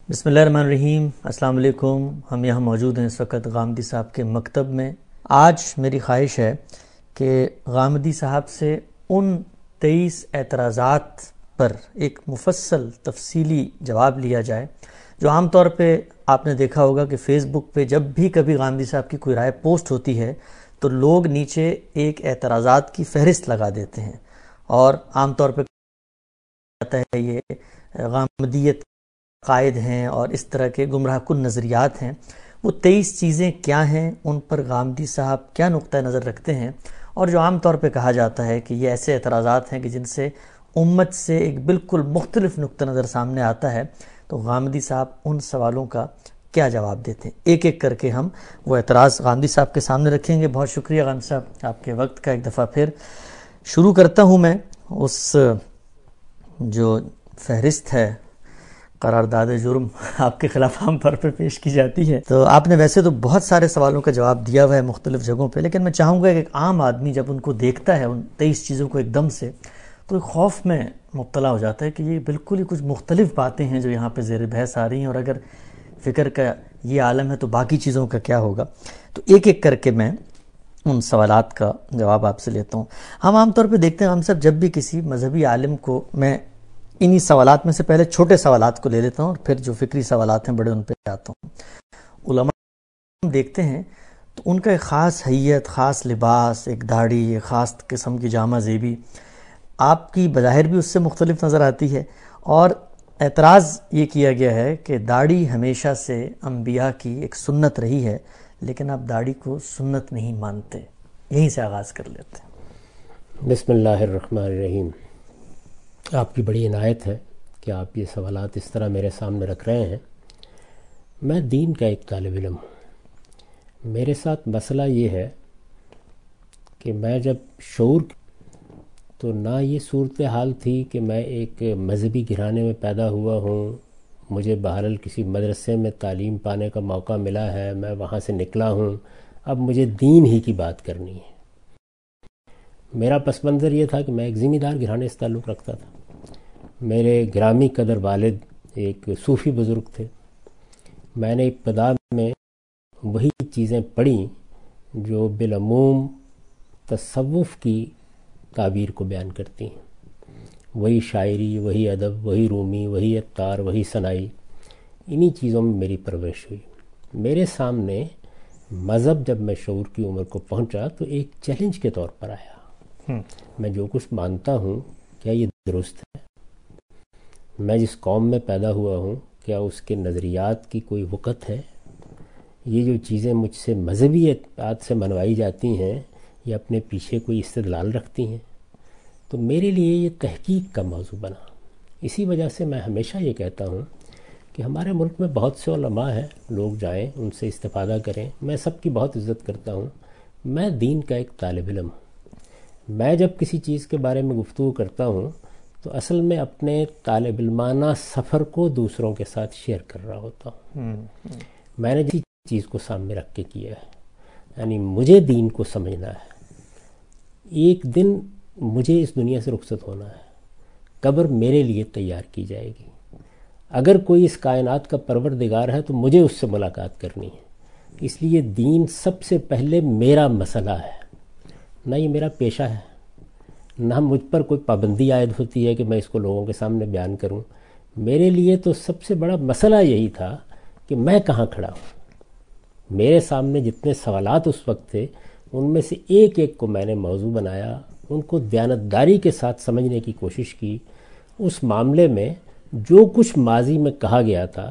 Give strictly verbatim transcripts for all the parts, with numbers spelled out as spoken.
بسم اللہ الرحمن الرحیم۔ السلام علیکم۔ ہم یہاں موجود ہیں اس وقت غامدی صاحب کے مکتب میں۔ آج میری خواہش ہے کہ غامدی صاحب سے ان تیئیس اعتراضات پر ایک مفصل تفصیلی جواب لیا جائے جو عام طور پہ آپ نے دیکھا ہوگا کہ فیس بک پہ جب بھی کبھی غامدی صاحب کی کوئی رائے پوسٹ ہوتی ہے تو لوگ نیچے ایک اعتراضات کی فہرست لگا دیتے ہیں، اور عام طور پہ کہتا ہے یہ غامدیت قائد ہیں اور اس طرح کے گمراہ کن نظریات ہیں۔ وہ تیئیس چیزیں کیا ہیں، ان پر غامدی صاحب کیا نقطہ نظر رکھتے ہیں، اور جو عام طور پہ کہا جاتا ہے کہ یہ ایسے اعتراضات ہیں کہ جن سے امت سے ایک بالکل مختلف نقطہ نظر سامنے آتا ہے، تو غامدی صاحب ان سوالوں کا کیا جواب دیتے ہیں۔ ایک ایک کر کے ہم وہ اعتراض غامدی صاحب کے سامنے رکھیں گے۔ بہت شکریہ غامدی صاحب آپ کے وقت کا۔ ایک دفعہ پھر شروع کرتا ہوں میں اس جو فہرست ہے قرارداد جرم آپ کے خلاف عام طور پر پیش کی جاتی ہے، تو آپ نے ویسے تو بہت سارے سوالوں کا جواب دیا ہوا ہے مختلف جگہوں پہ، لیکن میں چاہوں گا کہ ایک عام آدمی جب ان کو دیکھتا ہے ان تیئیس چیزوں کو ایک دم سے، تو ایک خوف میں مبتلا ہو جاتا ہے کہ یہ بالکل ہی کچھ مختلف باتیں ہیں جو یہاں پہ زیر بحث آ رہی ہیں، اور اگر فکر کا یہ عالم ہے تو باقی چیزوں کا کیا ہوگا۔ تو ایک ایک کر کے میں ان سوالات کا جواب آپ سے لیتا ہوں۔ ہم عام طور پہ دیکھتے ہیں ہم سب جب بھی کسی مذہبی عالم کو، میں انہی سوالات میں سے پہلے چھوٹے سوالات کو لے لیتا ہوں اور پھر جو فکری سوالات ہیں بڑے ان پہ آتا ہوں۔ علماء ہم دیکھتے ہیں تو ان کا ایک خاص حیت، خاص لباس، ایک داڑھی، ایک خاص قسم کی جامہ زیبی آپ کی بظاہر بھی اس سے مختلف نظر آتی ہے، اور اعتراض یہ کیا گیا ہے کہ داڑھی ہمیشہ سے انبیاء کی ایک سنت رہی ہے، لیکن آپ داڑھی کو سنت نہیں مانتے۔ یہیں سے آغاز کر لیتے ہیں۔ بسم اللہ الرحمن الرحیم۔ آپ کی بڑی عنایت ہے کہ آپ یہ سوالات اس طرح میرے سامنے رکھ رہے ہیں۔ میں دین کا ایک طالب علم ہوں۔ میرے ساتھ مسئلہ یہ ہے کہ میں جب شعور تو نہ یہ صورتحال تھی کہ میں ایک مذہبی گھرانے میں پیدا ہوا ہوں، مجھے بہرحال کسی مدرسے میں تعلیم پانے کا موقع ملا ہے، میں وہاں سے نکلا ہوں، اب مجھے دین ہی کی بات کرنی ہے۔ میرا پس منظر یہ تھا کہ میں ایک ذمہ دار گھرانے سے تعلق رکھتا تھا۔ میرے گرامی قدر والد ایک صوفی بزرگ تھے۔ میں نے ابتدا میں وہی چیزیں پڑھیں جو بالعموم تصوف کی تعبیر کو بیان کرتی ہیں، وہی شاعری، وہی ادب، وہی رومی، وہی عطار، وہی ثنائی، انہی چیزوں میں میری پرورش ہوئی۔ میرے سامنے مذہب جب میں شعور کی عمر کو پہنچا تو ایک چیلنج کے طور پر آیا۔ میں جو کچھ مانتا ہوں کیا یہ درست ہے؟ میں جس قوم میں پیدا ہوا ہوں کیا اس کے نظریات کی کوئی وقت ہے؟ یہ جو چیزیں مجھ سے مذہبی اعتقاد سے منوائی جاتی ہیں یہ اپنے پیچھے کوئی استدلال رکھتی ہیں؟ تو میرے لیے یہ تحقیق کا موضوع بنا۔ اسی وجہ سے میں ہمیشہ یہ کہتا ہوں کہ ہمارے ملک میں بہت سے علماء ہیں، لوگ جائیں ان سے استفادہ کریں، میں سب کی بہت عزت کرتا ہوں۔ میں دین کا ایک طالب علم ہوں۔ میں جب کسی چیز کے بارے میں گفتگو کرتا ہوں تو اصل میں اپنے طالب علمانہ سفر کو دوسروں کے ساتھ شیئر کر رہا ہوتا ہوں۔ میں نے جس چیز کو سامنے رکھ کے کیا ہے، یعنی مجھے دین کو سمجھنا ہے۔ ایک دن مجھے اس دنیا سے رخصت ہونا ہے، قبر میرے لیے تیار کی جائے گی۔ اگر کوئی اس کائنات کا پروردگار ہے تو مجھے اس سے ملاقات کرنی ہے۔ اس لیے دین سب سے پہلے میرا مسئلہ ہے، نہ یہ میرا پیشہ ہے، نہ مجھ پر کوئی پابندی عائد ہوتی ہے کہ میں اس کو لوگوں کے سامنے بیان کروں۔ میرے لیے تو سب سے بڑا مسئلہ یہی تھا کہ میں کہاں کھڑا ہوں۔ میرے سامنے جتنے سوالات اس وقت تھے ان میں سے ایک ایک کو میں نے موضوع بنایا، ان کو دیانتداری کے ساتھ سمجھنے کی کوشش کی۔ اس معاملے میں جو کچھ ماضی میں کہا گیا تھا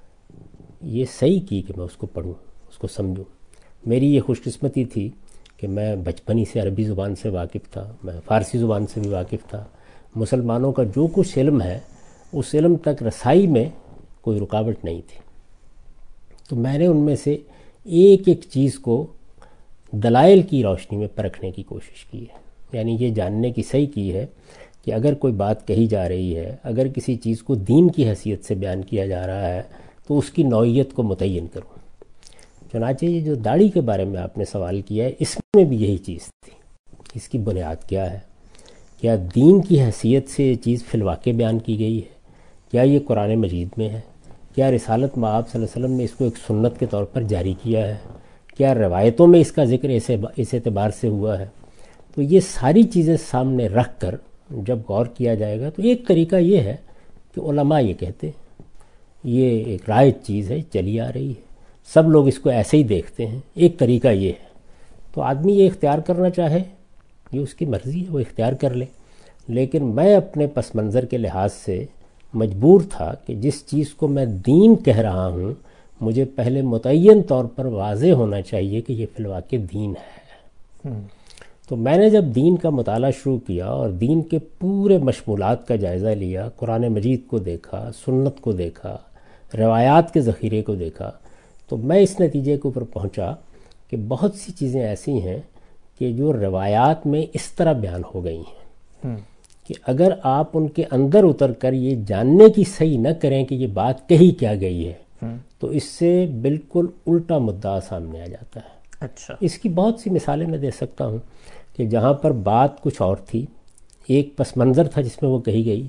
یہ صحیح کی کہ میں اس کو پڑھوں، اس کو سمجھوں۔ میری یہ خوش قسمتی تھی کہ میں بچپنی سے عربی زبان سے واقف تھا، میں فارسی زبان سے بھی واقف تھا۔ مسلمانوں کا جو کچھ علم ہے اس علم تک رسائی میں کوئی رکاوٹ نہیں تھی۔ تو میں نے ان میں سے ایک ایک چیز کو دلائل کی روشنی میں پرکھنے کی کوشش کی ہے، یعنی یہ جاننے کی صحیح کی ہے کہ اگر کوئی بات کہی جا رہی ہے، اگر کسی چیز کو دین کی حیثیت سے بیان کیا جا رہا ہے تو اس کی نوعیت کو متعین کروں۔ چنانچہ یہ جو داڑھی کے بارے میں آپ نے سوال کیا ہے اس میں بھی یہی چیز تھی۔ اس کی بنیاد کیا ہے؟ کیا دین کی حیثیت سے یہ چیز فی الواقع بیان کی گئی ہے؟ کیا یہ قرآن مجید میں ہے؟ کیا رسالت مآب صلی اللہ علیہ وسلم نے اس کو ایک سنت کے طور پر جاری کیا ہے؟ کیا روایتوں میں اس کا ذکر ایسے اس اعتبار سے ہوا ہے؟ تو یہ ساری چیزیں سامنے رکھ کر جب غور کیا جائے گا تو ایک طریقہ یہ ہے کہ علماء یہ کہتے ہیں یہ ایک رائج چیز ہے، چلی آ رہی ہے، سب لوگ اس کو ایسے ہی دیکھتے ہیں، ایک طریقہ یہ ہے۔ تو آدمی یہ اختیار کرنا چاہے یہ اس کی مرضی ہے، وہ اختیار کر لے، لیکن میں اپنے پس منظر کے لحاظ سے مجبور تھا کہ جس چیز کو میں دین کہہ رہا ہوں مجھے پہلے متعین طور پر واضح ہونا چاہیے کہ یہ فی الواقع دین ہے۔ تو میں نے جب دین کا مطالعہ شروع کیا اور دین کے پورے مشمولات کا جائزہ لیا، قرآن مجید کو دیکھا، سنت کو دیکھا، روایات کے ذخیرے کو دیکھا، تو میں اس نتیجے کے اوپر پہنچا کہ بہت سی چیزیں ایسی ہیں کہ جو روایات میں اس طرح بیان ہو گئی ہیں کہ اگر آپ ان کے اندر اتر کر یہ جاننے کی صحیح نہ کریں کہ یہ بات کہی کیا گئی ہے تو اس سے بالکل الٹا مدعا سامنے آ جاتا ہے۔ اچھا، اس کی بہت سی مثالیں میں دے سکتا ہوں کہ جہاں پر بات کچھ اور تھی، ایک پس منظر تھا جس میں وہ کہی گئی،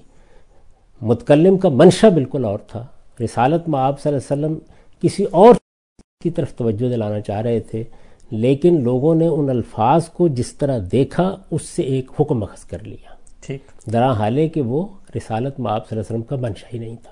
متکلم کا منشا بالکل اور تھا، رسالت مآب صلی اللہ علیہ وسلم کسی اور کی طرف توجہ دلانا چاہ رہے تھے، لیکن لوگوں نے ان الفاظ کو جس طرح دیکھا اس سے ایک حکم اخذ کر لیا، ٹھیک، درا حالے کہ وہ رسالت مآب صلی اللہ علیہ وسلم کا منشا ہی نہیں تھا۔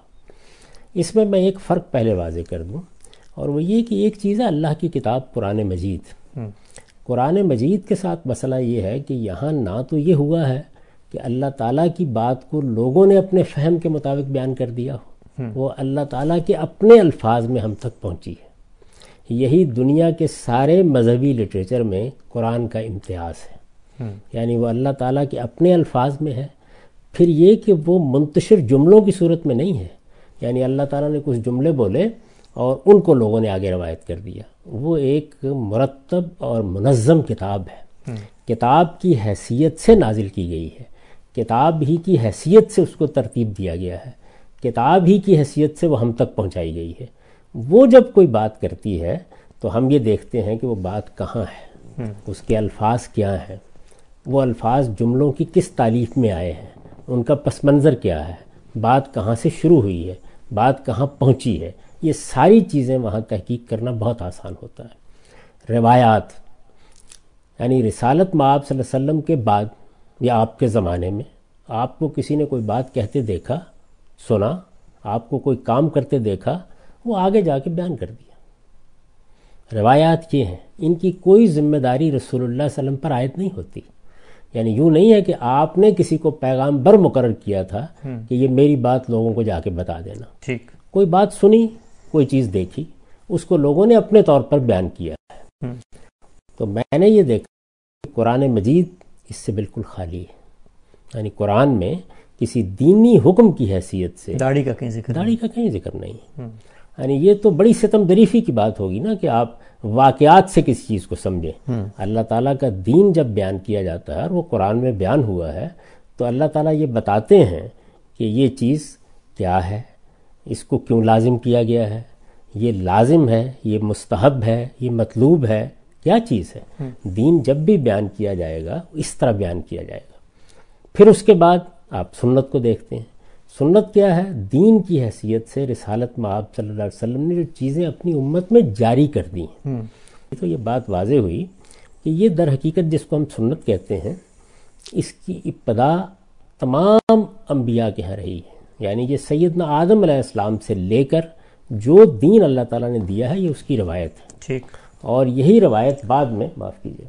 اس میں میں ایک فرق پہلے واضح کر دوں، اور وہ یہ کہ ایک چیز ہے اللہ کی کتاب قرآن مجید۔ قرآن مجید کے ساتھ مسئلہ یہ ہے کہ یہاں نہ تو یہ ہوا ہے کہ اللہ تعالیٰ کی بات کو لوگوں نے اپنے فہم کے مطابق بیان کر دیا ہو، وہ اللہ تعالیٰ کے اپنے الفاظ میں ہم تک پہنچی ہے۔ یہی دنیا کے سارے مذہبی لٹریچر میں قرآن کا امتیاز ہے، یعنی وہ اللہ تعالیٰ کے اپنے الفاظ میں ہے۔ پھر یہ کہ وہ منتشر جملوں کی صورت میں نہیں ہے، یعنی اللہ تعالیٰ نے کچھ جملے بولے اور ان کو لوگوں نے آگے روایت کر دیا۔ وہ ایک مرتب اور منظم کتاب ہے، کتاب کی حیثیت سے نازل کی گئی ہے، کتاب ہی کی حیثیت سے اس کو ترتیب دیا گیا ہے، کتاب ہی کی حیثیت سے وہ ہم تک پہنچائی گئی ہے۔ وہ جب کوئی بات کرتی ہے تو ہم یہ دیکھتے ہیں کہ وہ بات کہاں ہے، اس کے الفاظ کیا ہیں، وہ الفاظ جملوں کی کس تالیف میں آئے ہیں، ان کا پس منظر کیا ہے، بات کہاں سے شروع ہوئی ہے، بات کہاں پہنچی ہے، یہ ساری چیزیں وہاں تحقیق کرنا بہت آسان ہوتا ہے۔ روایات یعنی رسالت مآب صلی اللہ علیہ وسلم کے بعد یا آپ کے زمانے میں آپ کو کسی نے کوئی بات کہتے دیکھا، سنا، آپ کو کوئی کام کرتے دیکھا، وہ آگے جا کے بیان کر دیا۔ روایات یہ ہیں، ان کی کوئی ذمہ داری رسول اللہ صلی اللہ علیہ وسلم پر عائد نہیں ہوتی، یعنی یوں نہیں ہے کہ آپ نے کسی کو پیغام بر مقرر کیا تھا کہ یہ میری بات لوگوں کو جا کے بتا دینا۔ ٹھیک، کوئی بات سنی، کوئی چیز دیکھی، اس کو لوگوں نے اپنے طور پر بیان کیا ہے۔ تو میں نے یہ دیکھا کہ قرآن مجید اس سے بالکل خالی ہے، یعنی قرآن میں کسی دینی حکم کی حیثیت سے داڑھی کا کہیں ذکر داڑھی کا کہیں ذکر نہیں۔ یعنی یہ تو بڑی ستم دریفی کی بات ہوگی نا کہ آپ واقعات سے کسی چیز کو سمجھیں۔ اللہ تعالیٰ کا دین جب بیان کیا جاتا ہے اور وہ قرآن میں بیان ہوا ہے تو اللہ تعالیٰ یہ بتاتے ہیں کہ یہ چیز کیا ہے، اس کو کیوں لازم کیا گیا ہے، یہ لازم ہے، یہ مستحب ہے، یہ مطلوب ہے، کیا چیز ہے۔ دین جب بھی بیان کیا جائے گا اس طرح بیان کیا جائے گا۔ پھر اس کے بعد آپ سنت کو دیکھتے ہیں، سنت کیا ہے؟ دین کی حیثیت سے رسالت مآب صلی اللہ علیہ وسلم نے جو چیزیں اپنی امت میں جاری کر دی ہیں، تو یہ بات واضح ہوئی کہ یہ در حقیقت جس کو ہم سنت کہتے ہیں اس کی ابتدا تمام انبیاء کے ہاں رہی ہے، یعنی یہ سیدنا آدم علیہ السلام سے لے کر جو دین اللہ تعالیٰ نے دیا ہے یہ اس کی روایت ہے۔ ٹھیک، اور یہی روایت بعد میں معاف کیجیے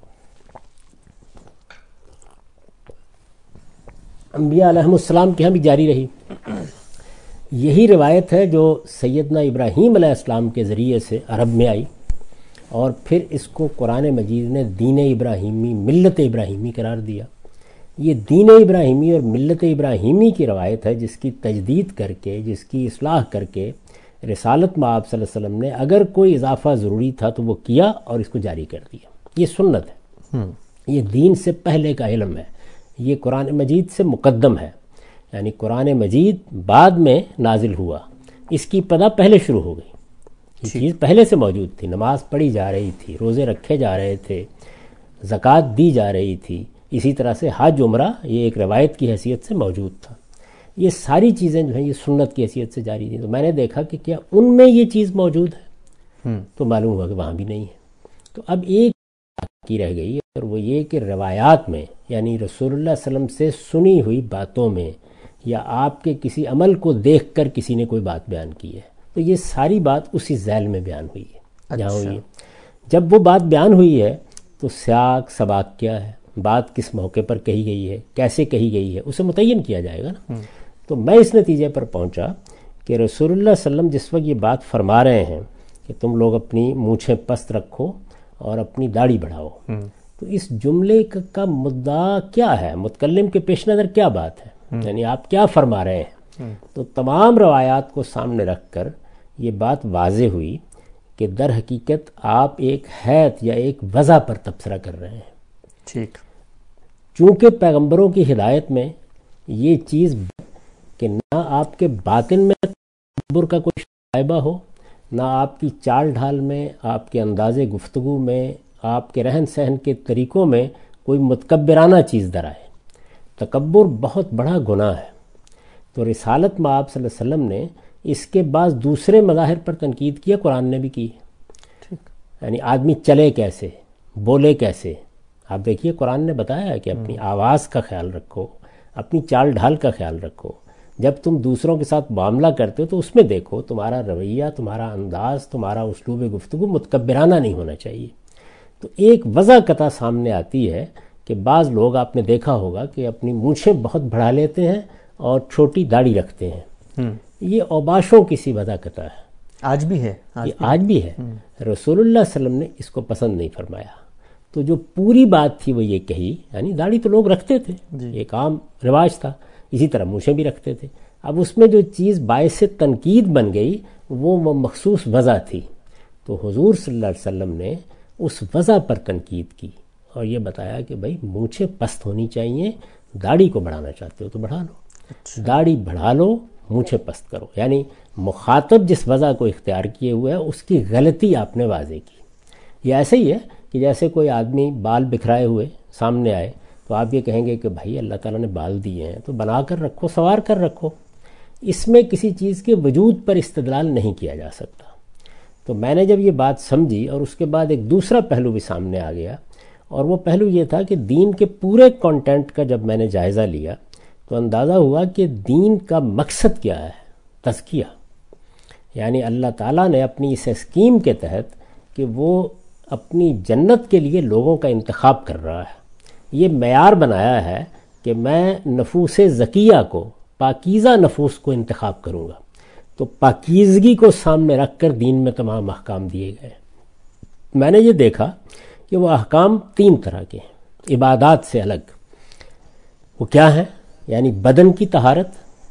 انبیاء علیہ السلام کے ہاں بھی جاری رہی۔ یہی روایت ہے جو سیدنا ابراہیم علیہ السلام کے ذریعے سے عرب میں آئی، اور پھر اس کو قرآن مجید نے دین ابراہیمی، ملت ابراہیمی قرار دیا۔ یہ دین ابراہیمی اور ملت ابراہیمی کی روایت ہے جس کی تجدید کر کے، جس کی اصلاح کر کے رسالت مآب صلی اللہ علیہ وسلم نے اگر کوئی اضافہ ضروری تھا تو وہ کیا اور اس کو جاری کر دیا۔ یہ سنت ہے، یہ دین سے پہلے کا علم ہے، یہ قرآن مجید سے مقدم ہے، یعنی قرآن مجید بعد میں نازل ہوا، اس کی ابتدا پہلے شروع ہو گئی، یہ چیز پہلے سے موجود تھی، نماز پڑھی جا رہی تھی، روزے رکھے جا رہے تھے، زکوٰۃ دی جا رہی تھی، اسی طرح سے حج عمرہ یہ ایک روایت کی حیثیت سے موجود تھا۔ یہ ساری چیزیں جو ہیں یہ سنت کی حیثیت سے جاری تھیں. تو میں نے دیکھا کہ کیا ان میں یہ چیز موجود ہے؟ تو معلوم ہوا کہ وہاں بھی نہیں ہے. تو اب ایک کی رہ گئی اور وہ یہ کہ روایات میں یعنی رسول اللہ صلی اللہ علیہ وسلم سے سنی ہوئی باتوں میں یا آپ کے کسی عمل کو دیکھ کر کسی نے کوئی بات بیان کی ہے تو یہ ساری بات اسی ذیل میں بیان ہوئی ہے جہاں ہوئی ہے. جب وہ بات بیان ہوئی ہے تو سیاق سباق کیا ہے, بات کس موقع پر کہی گئی ہے, کیسے کہی گئی ہے, اسے متعین کیا جائے گا نا. تو میں اس نتیجے پر پہنچا کہ رسول اللہ صلی اللہ علیہ وسلم جس وقت یہ بات فرما رہے ہیں کہ تم لوگ اپنی مونچھیں پست رکھو اور اپنی داڑھی بڑھاؤ, تو اس جملے کا مدعا کیا ہے, متکلم کے پیش نظر کیا بات ہے, یعنی آپ کیا فرما رہے ہیں. تو تمام روایات کو سامنے رکھ کر یہ بات واضح ہوئی کہ در حقیقت آپ ایک حیت یا ایک وضع پر تبصرہ کر رہے ہیں. ٹھیک. چونکہ پیغمبروں کی ہدایت میں یہ چیز کہ نہ آپ کے باطن میں تکبر کا کوئی شائبہ ہو, نہ آپ کی چال ڈھال میں, آپ کے انداز گفتگو میں, آپ کے رہن سہن کے طریقوں میں کوئی متکبرانہ چیز در آئے. تکبر بہت بڑا گناہ ہے. تو رسالت میں آپ صلی اللہ علیہ وسلم نے اس کے بعد دوسرے مظاہر پر تنقید کیا, قرآن نے بھی کی. یعنی آدمی چلے کیسے, بولے کیسے. آپ دیکھیے قرآن نے بتایا ہے کہ اپنی آواز کا خیال رکھو, اپنی چال ڈھال کا خیال رکھو. جب تم دوسروں کے ساتھ معاملہ کرتے ہو تو اس میں دیکھو تمہارا رویہ, تمہارا انداز, تمہارا اسلوب گفتگو متکبرانہ نہیں ہونا چاہیے. تو ایک وضع قطع سامنے آتی ہے کہ بعض لوگ آپ نے دیکھا ہوگا کہ اپنی مونچھیں بہت بڑھا لیتے ہیں اور چھوٹی داڑھی رکھتے ہیں. یہ اوباشوں کی سی وضع قطع ہے, آج بھی ہے. یہ آج بھی ہے. رسول اللہ صلی اللہ علیہ وسلم نے اس کو پسند نہیں فرمایا. تو جو پوری بات تھی وہ یہ کہی, یعنی داڑھی تو لوگ رکھتے تھے, ایک عام رواج تھا, اسی طرح مونچھیں بھی رکھتے تھے. اب اس میں جو چیز باعث تنقید بن گئی وہ مخصوص وضع تھی. تو حضور صلی اللہ علیہ وسلم نے اس وضع پر تنقید کی اور یہ بتایا کہ بھائی مونچھیں پست ہونی چاہیے, داڑھی کو بڑھانا چاہتے ہو تو بڑھا لو, داڑھی بڑھا لو, مونچھیں پست کرو. یعنی مخاطب جس وضع کو اختیار کیے ہوئے ہے اس کی غلطی آپ نے واضح کی. یہ ایسے ہی ہے کہ جیسے کوئی آدمی بال بکھرائے ہوئے سامنے آئے تو آپ یہ کہیں گے کہ بھائی اللہ تعالیٰ نے بال دیے ہیں تو بنا کر رکھو, سنوار کر رکھو. اس میں کسی چیز کے وجود پر استدلال نہیں کیا جا سکتا. تو میں نے جب یہ بات سمجھی اور اس کے بعد ایک دوسرا پہلو بھی سامنے آ گیا, اور وہ پہلو یہ تھا کہ دین کے پورے کانٹینٹ کا جب میں نے جائزہ لیا تو اندازہ ہوا کہ دین کا مقصد کیا ہے, تزکیہ. یعنی اللہ تعالیٰ نے اپنی اس اسکیم کے تحت کہ وہ اپنی جنت کے لیے لوگوں کا انتخاب کر رہا ہے, یہ معیار بنایا ہے کہ میں نفوس زکیہ کو, پاکیزہ نفوس کو انتخاب کروں گا. تو پاکیزگی کو سامنے رکھ کر دین میں تمام احکام دیے گئے. میں نے یہ دیکھا کہ وہ احکام تین طرح کے ہیں عبادات سے الگ. وہ کیا ہیں؟ یعنی بدن کی طہارت,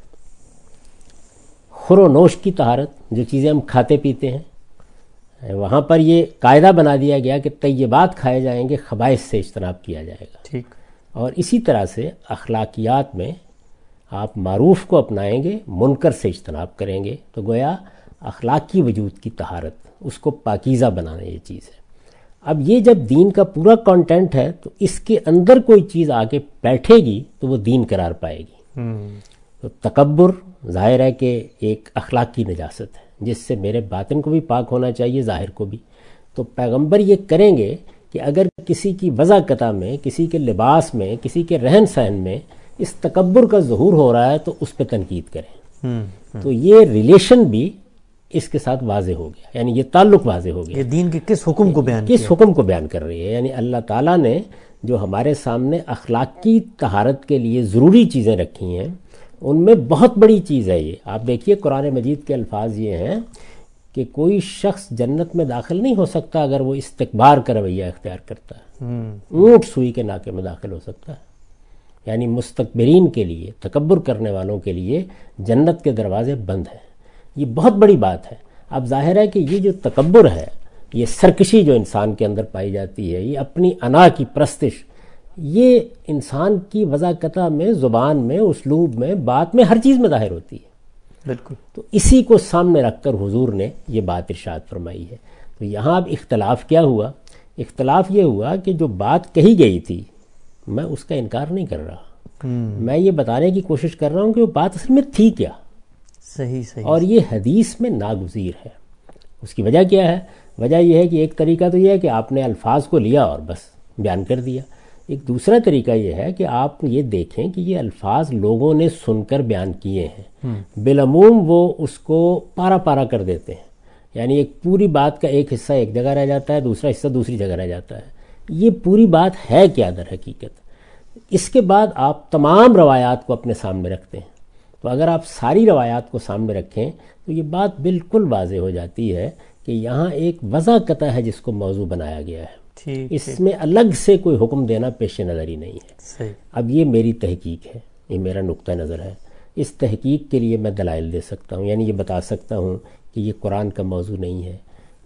خور و نوش کی طہارت, جو چیزیں ہم کھاتے پیتے ہیں, وہاں پر یہ قاعدہ بنا دیا گیا کہ طیبات کھائے جائیں گے, خبائث سے اجتناب کیا جائے گا. ٹھیک. اور اسی طرح سے اخلاقیات میں آپ معروف کو اپنائیں گے, منکر سے اجتناب کریں گے. تو گویا اخلاقی وجود کی طہارت, اس کو پاکیزہ بنانا یہ چیز ہے. اب یہ جب دین کا پورا کانٹینٹ ہے تو اس کے اندر کوئی چیز آگے بیٹھے گی تو وہ دین قرار پائے گی. تو تکبر ظاہر ہے کہ ایک اخلاقی نجاست ہے جس سے میرے باطن کو بھی پاک ہونا چاہیے, ظاہر کو بھی. تو پیغمبر یہ کریں گے کہ اگر کسی کی وضع قطع میں, کسی کے لباس میں, کسی کے رہن سہن میں اس تکبر کا ظہور ہو رہا ہے تو اس پہ تنقید کریں. تو یہ ریلیشن بھی اس کے ساتھ واضح ہو گیا, یعنی یہ تعلق واضح ہو گیا. یہ دین کے کس حکم کو بیان کس حکم کو بیان کر رہی ہے. یعنی اللہ تعالیٰ نے جو ہمارے سامنے اخلاقی طہارت کے لیے ضروری چیزیں رکھی ہیں ان میں بہت بڑی چیز ہے یہ. آپ دیکھیے قرآن مجید کے الفاظ یہ ہیں کہ کوئی شخص جنت میں داخل نہیں ہو سکتا اگر وہ استکبار کا رویہ اختیار کرتا ہے. اونٹ سوئی کے ناکے میں داخل ہو سکتا ہے. یعنی مستکبرین کے لیے, تکبر کرنے والوں کے لیے جنت کے دروازے بند ہیں. یہ بہت بڑی بات ہے. اب ظاہر ہے کہ یہ جو تکبر ہے, یہ سرکشی جو انسان کے اندر پائی جاتی ہے, یہ اپنی انا کی پرستش, یہ انسان کی وضع قطع میں, زبان میں, اسلوب میں, بات میں, ہر چیز میں ظاہر ہوتی ہے. بالکل. تو اسی کو سامنے رکھ کر حضور نے یہ بات ارشاد فرمائی ہے. تو یہاں اب اختلاف کیا ہوا؟ اختلاف یہ ہوا کہ جو بات کہی گئی تھی میں اس کا انکار نہیں کر رہا, میں یہ بتانے کی کوشش کر رہا ہوں کہ وہ بات اصل میں تھی کیا. صحیح صحیح. اور یہ حدیث میں ناگزیر ہے. اس کی وجہ کیا ہے؟ وجہ یہ ہے کہ ایک طریقہ تو یہ ہے کہ آپ نے الفاظ کو لیا اور بس بیان کر دیا. ایک دوسرا طریقہ یہ ہے کہ آپ یہ دیکھیں کہ یہ الفاظ لوگوں نے سن کر بیان کیے ہیں. بالعموم وہ اس کو پارا پارا کر دیتے ہیں، یعنی ایک پوری بات کا ایک حصہ ایک جگہ رہ جاتا ہے، دوسرا حصہ دوسری جگہ رہ جاتا ہے. یہ پوری بات ہے کیا در حقیقت؟ اس کے بعد آپ تمام روایات کو اپنے سامنے رکھتے ہیں. تو اگر آپ ساری روایات کو سامنے رکھیں تو یہ بات بالکل واضح ہو جاتی ہے کہ یہاں ایک وضع قطع ہے جس کو موضوع بنایا گیا ہے. اس میں الگ سے کوئی حکم دینا پیش نظر ہی نہیں ہے. اب یہ میری تحقیق ہے، یہ میرا نقطہ نظر ہے. اس تحقیق کے لیے میں دلائل دے سکتا ہوں، یعنی یہ بتا سکتا ہوں کہ یہ قرآن کا موضوع نہیں ہے.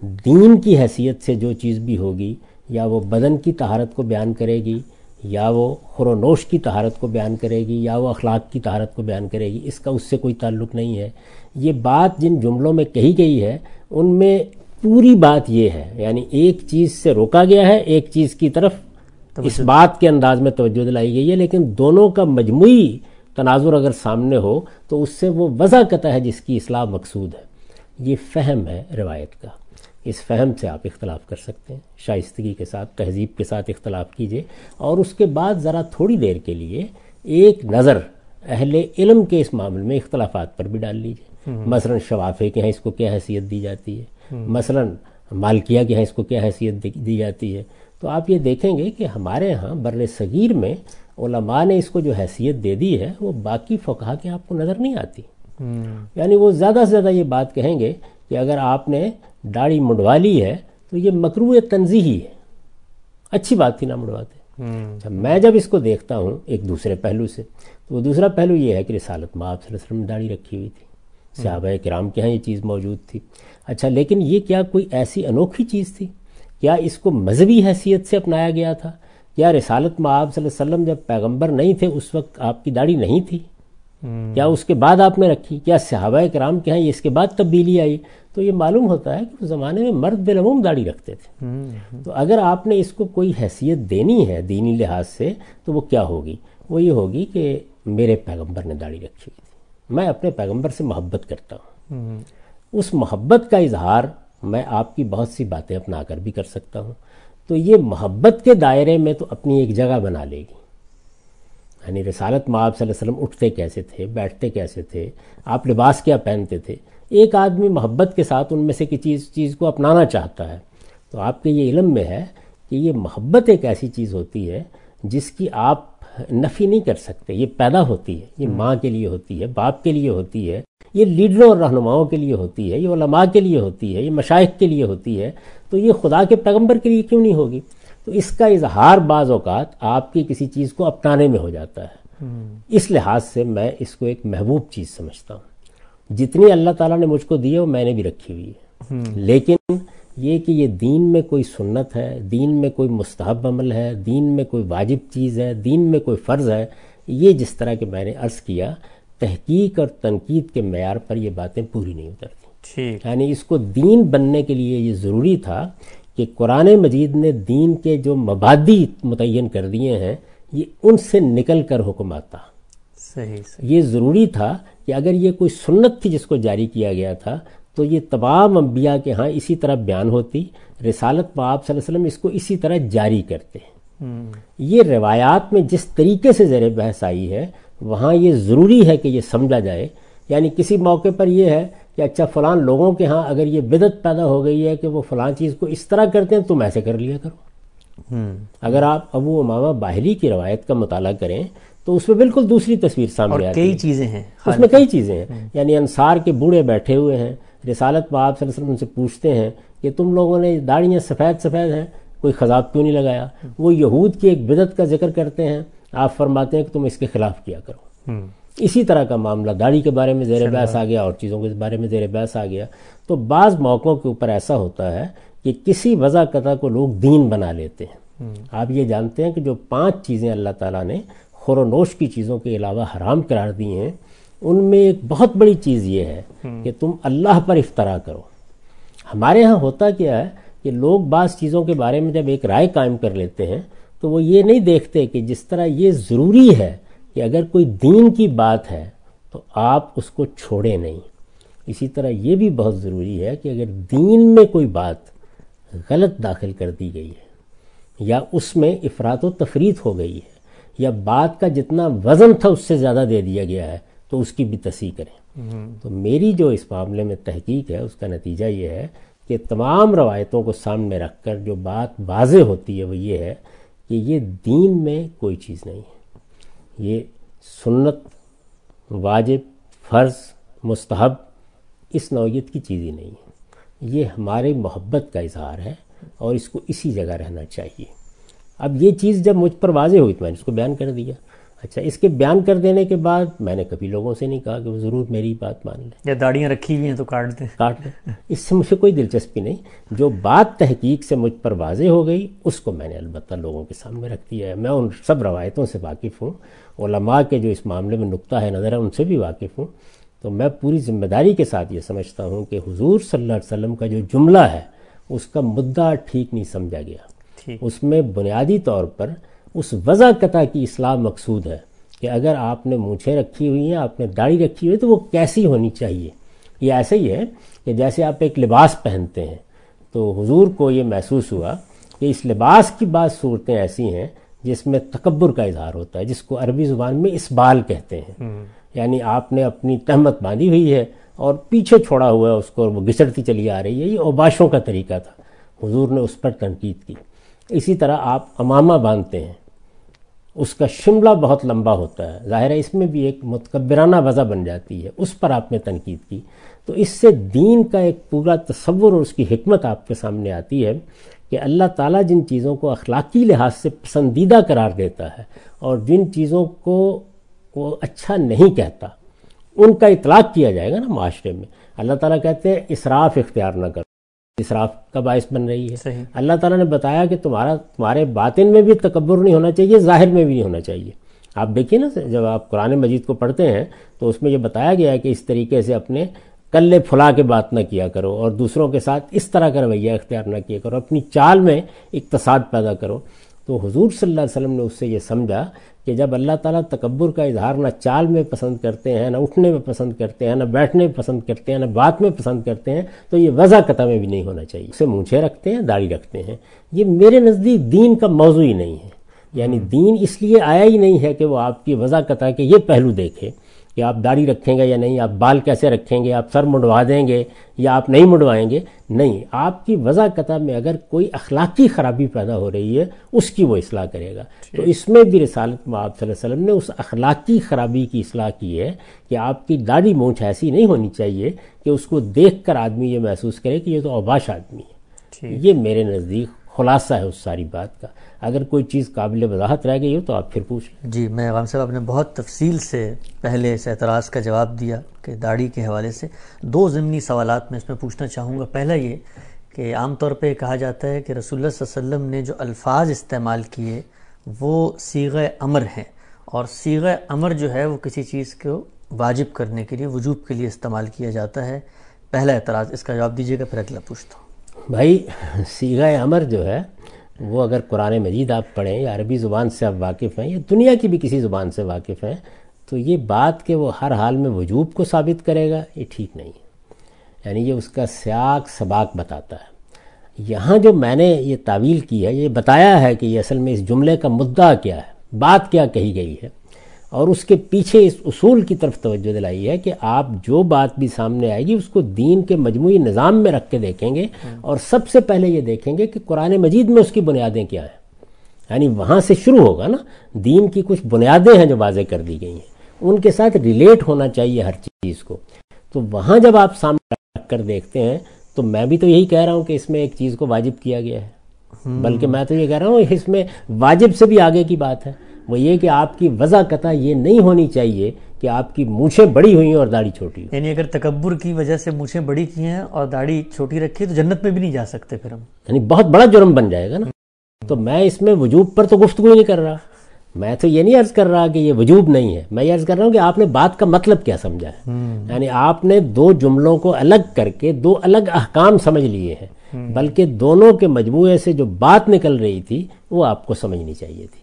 دین کی حیثیت سے جو چیز بھی ہوگی، یا وہ بدن کی طہارت کو بیان کرے گی، یا وہ خور و نوش کی طہارت کو بیان کرے گی، یا وہ اخلاق کی طہارت کو بیان کرے گی، اس کا اس سے کوئی تعلق نہیں ہے. یہ بات جن جملوں میں کہی گئی ہے ان میں پوری بات یہ ہے، یعنی ایک چیز سے روکا گیا ہے، ایک چیز کی طرف اس بات کے انداز میں توجہ دلائی گئی ہے، لیکن دونوں کا مجموعی تناظر اگر سامنے ہو تو اس سے وہ وضع قطع ہے جس کی اصلاح مقصود ہے. یہ فہم ہے روایت کا. اس فہم سے آپ اختلاف کر سکتے ہیں، شائستگی کے ساتھ، تہذیب کے ساتھ اختلاف کیجئے، اور اس کے بعد ذرا تھوڑی دیر کے لیے ایک نظر اہل علم کے اس معاملے میں اختلافات پر بھی ڈال لیجئے. مثلا شوافے کے ہیں اس کو کیا حیثیت دی جاتی ہے، مثلا مالکیہ کے ہیں اس کو کیا حیثیت دی جاتی ہے. تو آپ یہ دیکھیں گے کہ ہمارے ہاں بر صغیر میں علماء نے اس کو جو حیثیت دے دی ہے وہ باقی فقہا کے آپ کو نظر نہیں آتی. یعنی وہ زیادہ سے زیادہ یہ بات کہیں گے کہ اگر آپ نے داڑھی منڈوا لی ہے تو یہ مکروہ تنزیہی ہے، اچھی بات تھی نہ منڈواتے. میں جب اس کو دیکھتا ہوں ایک دوسرے پہلو سے، تو وہ دوسرا پہلو یہ ہے کہ رسالت میں آپ صلی اللہ علیہ وسلم نے داڑھی رکھی ہوئی تھی، صحابہ کرام کے ہاں یہ چیز موجود تھی. اچھا، لیکن یہ کیا کوئی ایسی انوکھی چیز تھی؟ کیا اس کو مذہبی حیثیت سے اپنایا گیا تھا؟ کیا رسالت میں آپ صلی اللہ علیہ وسلم جب پیغمبر نہیں تھے اس وقت آپ کی داڑھی نہیں تھی؟ کیا اس کے بعد آپ نے رکھی؟ کیا صحابہ کرام کے ہاں یہ اس کے بعد تبدیلی آئی؟ تو یہ معلوم ہوتا ہے کہ اس زمانے میں مرد بالعموم داڑھی رکھتے تھے. تو اگر آپ نے اس کو کوئی حیثیت دینی ہے دینی لحاظ سے تو وہ کیا ہوگی؟ وہ یہ ہوگی کہ میرے پیغمبر نے داڑھی رکھی ہوئی تھی، میں اپنے پیغمبر سے محبت کرتا ہوں. اس محبت کا اظہار میں آپ کی بہت سی باتیں اپنا کر بھی کر سکتا ہوں. تو یہ محبت کے دائرے میں تو اپنی ایک جگہ بنا لے گی. یعنی رسالت میں آپ صلی اللہ علیہ وسلم اٹھتے کیسے تھے، بیٹھتے کیسے تھے، آپ لباس کیا پہنتے تھے. ایک آدمی محبت کے ساتھ ان میں سے کسی چیز چیز کو اپنانا چاہتا ہے. تو آپ کے یہ علم میں ہے کہ یہ محبت ایک ایسی چیز ہوتی ہے جس کی آپ نفی نہیں کر سکتے. یہ پیدا ہوتی ہے، یہ ماں کے لیے ہوتی ہے، باپ کے لیے ہوتی ہے، یہ لیڈروں اور رہنماؤں کے لیے ہوتی ہے، یہ علماء کے لیے ہوتی ہے، یہ مشائخ کے لیے ہوتی ہے. تو یہ خدا کے پیغمبر کے لیے کیوں نہیں ہوگی؟ تو اس کا اظہار بعض اوقات آپ کی کسی چیز کو اپنانے میں ہو جاتا ہے. اس لحاظ سے میں اس کو ایک محبوب چیز سمجھتا ہوں. جتنی اللہ تعالیٰ نے مجھ کو دی ہے وہ میں نے بھی رکھی ہوئی ہے. لیکن یہ کہ یہ دین میں کوئی سنت ہے، دین میں کوئی مستحب عمل ہے، دین میں کوئی واجب چیز ہے، دین میں کوئی فرض ہے، یہ جس طرح کہ میں نے عرض کیا تحقیق اور تنقید کے معیار پر یہ باتیں پوری نہیں اترتی. یعنی اس کو دین بننے کے لیے یہ ضروری تھا کہ قرآن مجید نے دین کے جو مبادی متعین کر دیے ہیں یہ ان سے نکل کر حکم آتا. صحیح صحیح. یہ ضروری تھا کہ اگر یہ کوئی سنت تھی جس کو جاری کیا گیا تھا تو یہ تمام انبیاء کے ہاں اسی طرح بیان ہوتی. رسالت میں آپ صلی اللہ علیہ وسلم اس کو اسی طرح جاری کرتے. یہ روایات میں جس طریقے سے زیر بحث آئی ہے وہاں یہ ضروری ہے کہ یہ سمجھا جائے. یعنی کسی موقع پر یہ ہے کہ اچھا فلان لوگوں کے ہاں اگر یہ بدعت پیدا ہو گئی ہے کہ وہ فلان چیز کو اس طرح کرتے ہیں تم ایسے کر لیا کرو. اگر آپ ابو امامہ باہلی کی روایت کا مطالعہ کریں تو اس میں بالکل دوسری تصویر سامنے آتی ہے. کئی چیزیں ہیں اس میں، کئی چیزیں ہیں. یعنی انصار کے بوڑھے بیٹھے ہوئے ہیں، رسالت میں آپ صلی اللہ علیہ وسلم سے پوچھتے ہیں کہ تم لوگوں نے داڑیاں سفید سفید ہیں، کوئی خضاب کیوں نہیں لگایا؟ وہ یہود کی ایک بدعت کا ذکر کرتے ہیں، آپ فرماتے ہیں کہ تم اس کے خلاف کیا کرو. اسی طرح کا معاملہ داڑھی کے بارے میں زیر بحث آ گیا اور چیزوں کے بارے میں زیر بحث آ گیا. تو بعض موقعوں کے اوپر ایسا ہوتا ہے کہ کسی وضع قطع کو لوگ دین بنا لیتے ہیں. آپ یہ جانتے ہیں کہ جو پانچ چیزیں اللہ تعالیٰ نے خور و نوش کی چیزوں کے علاوہ حرام قرار دی ہیں ان میں ایک بہت بڑی چیز یہ ہے کہ تم اللہ پر افطرا کرو. ہمارے ہاں ہوتا کیا ہے کہ لوگ بعض چیزوں کے بارے میں جب ایک رائے قائم کر لیتے ہیں تو وہ یہ نہیں دیکھتے کہ جس طرح یہ ضروری ہے کہ کہ اگر کوئی دین کی بات ہے تو آپ اس کو چھوڑیں نہیں. اسی طرح یہ بھی بہت ضروری ہے کہ اگر دین میں کوئی بات غلط داخل کر دی گئی ہے یا اس میں افراط و تفریط ہو گئی ہے یا بات کا جتنا وزن تھا اس سے زیادہ دے دیا گیا ہے تو اس کی بھی تصحیح کریں. تو میری جو اس معاملے میں تحقیق ہے اس کا نتیجہ یہ ہے کہ تمام روایتوں کو سامنے رکھ کر جو بات واضح ہوتی ہے وہ یہ ہے کہ یہ دین میں کوئی چیز نہیں ہے. یہ سنت، واجب، فرض، مستحب اس نوعیت کی چیز ہی نہیں ہے. یہ ہمارے محبت کا اظہار ہے اور اس کو اسی جگہ رہنا چاہیے. اب یہ چیز جب مجھ پر واضح ہوئی تو میں نے اس کو بیان کر دیا. اچھا، اس کے بیان کر دینے کے بعد میں نے کبھی لوگوں سے نہیں کہا کہ وہ ضرور میری بات مان لیں یا داڑیاں رکھی ہوئی ہیں تو کاٹ دیں کاٹ دیں اس سے مجھے کوئی دلچسپی نہیں. جو بات تحقیق سے مجھ پر واضح ہو گئی اس کو میں نے البتہ لوگوں کے سامنے رکھ دیا ہے. میں ان سب روایتوں سے واقف ہوں، علماء کے جو اس معاملے میں نقطہ ہے نظر ہے ان سے بھی واقف ہوں. تو میں پوری ذمہ داری کے ساتھ یہ سمجھتا ہوں کہ حضور صلی اللہ علیہ وسلم کا جو جملہ ہے اس کا مدعا ٹھیک نہیں سمجھا گیا. اس میں بنیادی طور پر اس وضع قطع کی اصلاح مقصود ہے کہ اگر آپ نے مونچھیں رکھی ہوئی ہیں، آپ نے داڑھی رکھی ہوئی ہے تو وہ کیسی ہونی چاہیے. یہ ایسے ہی ہے کہ جیسے آپ ایک لباس پہنتے ہیں تو حضور کو یہ محسوس ہوا کہ اس لباس کی بعض صورتیں ایسی ہیں جس میں تکبر کا اظہار ہوتا ہے، جس کو عربی زبان میں اسبال کہتے ہیں. یعنی آپ نے اپنی تہمت باندھی ہوئی ہے اور پیچھے چھوڑا ہوا ہے اس کو، وہ گھسڑتی چلی آ رہی ہے. یہ اوباشوں کا طریقہ تھا، حضور نے اس پر تنقید کی. اسی طرح آپ امامہ باندھتے ہیں، اس کا شملہ بہت لمبا ہوتا ہے، ظاہر ہے اس میں بھی ایک متکبرانہ وضع بن جاتی ہے، اس پر آپ نے تنقید کی. تو اس سے دین کا ایک پورا تصور اور اس کی حکمت آپ کے سامنے آتی ہے کہ اللہ تعالیٰ جن چیزوں کو اخلاقی لحاظ سے پسندیدہ قرار دیتا ہے اور جن چیزوں کو وہ اچھا نہیں کہتا ان کا اطلاق کیا جائے گا نا معاشرے میں. اللہ تعالیٰ کہتے ہیں اسراف اختیار نہ کرو، اسراف کا باعث بن رہی ہے. صحیح. اللہ تعالیٰ نے بتایا کہ تمہارا تمہارے باطن میں بھی تکبر نہیں ہونا چاہیے، ظاہر میں بھی نہیں ہونا چاہیے. آپ دیکھیے نا جب آپ قرآن مجید کو پڑھتے ہیں تو اس میں یہ بتایا گیا ہے کہ اس طریقے سے اپنے کلے پھلا کے بات نہ کیا کرو اور دوسروں کے ساتھ اس طرح کا رویہ اختیار نہ کیا کرو، اپنی چال میں اقتصاد پیدا کرو. تو حضور صلی اللہ علیہ وسلم نے اس سے یہ سمجھا کہ جب اللہ تعالیٰ تکبر کا اظہار نہ چال میں پسند کرتے ہیں، نہ اٹھنے میں پسند کرتے ہیں، نہ بیٹھنے میں پسند کرتے ہیں، نہ بات میں پسند کرتے ہیں، تو یہ وضع قطع میں بھی نہیں ہونا چاہیے. اسے مونچھیں رکھتے ہیں، داڑھی رکھتے ہیں، یہ میرے نزدیک دین کا موضوع ہی نہیں ہے. یعنی دین اس لیے آیا ہی نہیں ہے کہ وہ آپ کی وضع قطع کے یہ پہلو دیکھے کہ آپ داڑھی رکھیں گے یا نہیں، آپ بال کیسے رکھیں گے، آپ سر منڈوا دیں گے یا آپ نہیں منڈوائیں گے. نہیں، آپ کی وضع قطع میں اگر کوئی اخلاقی خرابی پیدا ہو رہی ہے اس کی وہ اصلاح کرے گا. تو اس میں بھی رسالت مآب صلی اللہ علیہ وسلم نے اس اخلاقی خرابی کی اصلاح کی ہے کہ آپ کی داڑھی مونچھ ایسی نہیں ہونی چاہیے کہ اس کو دیکھ کر آدمی یہ محسوس کرے کہ یہ تو اوباش آدمی ہے. یہ میرے نزدیک خلاصہ ہے اس ساری بات کا. اگر کوئی چیز قابل وضاحت رہ گئی ہو تو آپ پھر پوچھ لیں. جی، میں غام صاحب آپ نے بہت تفصیل سے پہلے اس اعتراض کا جواب دیا کہ داڑھی کے حوالے سے. دو ضمنی سوالات میں اس میں پوچھنا چاہوں گا. پہلا یہ کہ عام طور پہ کہا جاتا ہے کہ رسول اللہ صلی اللہ علیہ وسلم نے جو الفاظ استعمال کیے وہ صیغہ امر ہیں، اور صیغہ امر جو ہے وہ کسی چیز کو واجب کرنے کے لیے، وجوب کے لیے استعمال کیا جاتا ہے. پہلا اعتراض، اس کا جواب دیجیے گا، پھر اگلا پوچھتا ہوں. بھائی، صیغہ امر جو ہے وہ اگر قرآن مجید آپ پڑھیں یا عربی زبان سے آپ واقف ہیں یا دنیا کی بھی کسی زبان سے واقف ہیں تو یہ بات کہ وہ ہر حال میں وجوب کو ثابت کرے گا یہ ٹھیک نہیں ہے. یعنی یہ اس کا سیاق سباق بتاتا ہے. یہاں جو میں نے یہ تعویل کی ہے، یہ بتایا ہے کہ یہ اصل میں اس جملے کا مدعا کیا ہے، بات کیا کہی گئی ہے، اور اس کے پیچھے اس اصول کی طرف توجہ دلائی ہے کہ آپ جو بات بھی سامنے آئے گی اس کو دین کے مجموعی نظام میں رکھ کے دیکھیں گے اور سب سے پہلے یہ دیکھیں گے کہ قرآن مجید میں اس کی بنیادیں کیا ہیں. یعنی وہاں سے شروع ہوگا نا. دین کی کچھ بنیادیں ہیں جو واضح کر دی گئی ہیں، ان کے ساتھ ریلیٹ ہونا چاہیے ہر چیز کو. تو وہاں جب آپ سامنے رکھ کر دیکھتے ہیں تو میں بھی تو یہی کہہ رہا ہوں کہ اس میں ایک چیز کو واجب کیا گیا ہے، بلکہ میں تو یہ کہہ رہا ہوں اس میں واجب سے بھی آگے کی بات ہے. وہ یہ کہ آپ کی وضع قطع یہ نہیں ہونی چاہیے کہ آپ کی مونچھیں بڑی ہوئی ہیں اور داڑھی چھوٹی ہوئی. یعنی اگر تکبر کی وجہ سے مونچھیں بڑی کی ہیں اور داڑھی چھوٹی رکھی ہے تو جنت میں بھی نہیں جا سکتے پھر ہم. یعنی بہت بڑا جرم بن جائے گا نا. تو میں اس میں وجوب پر تو گفتگو نہیں کر رہا. میں تو یہ نہیں عرض کر رہا کہ یہ وجوب نہیں ہے، میں یہ عرض کر رہا ہوں کہ آپ نے بات کا مطلب کیا سمجھا ہے. یعنی آپ نے دو جملوں کو الگ کر کے دو الگ احکام سمجھ لیے ہیں، بلکہ دونوں کے مجموعے سے جو بات نکل رہی تھی وہ آپ کو سمجھنی چاہیے تھی.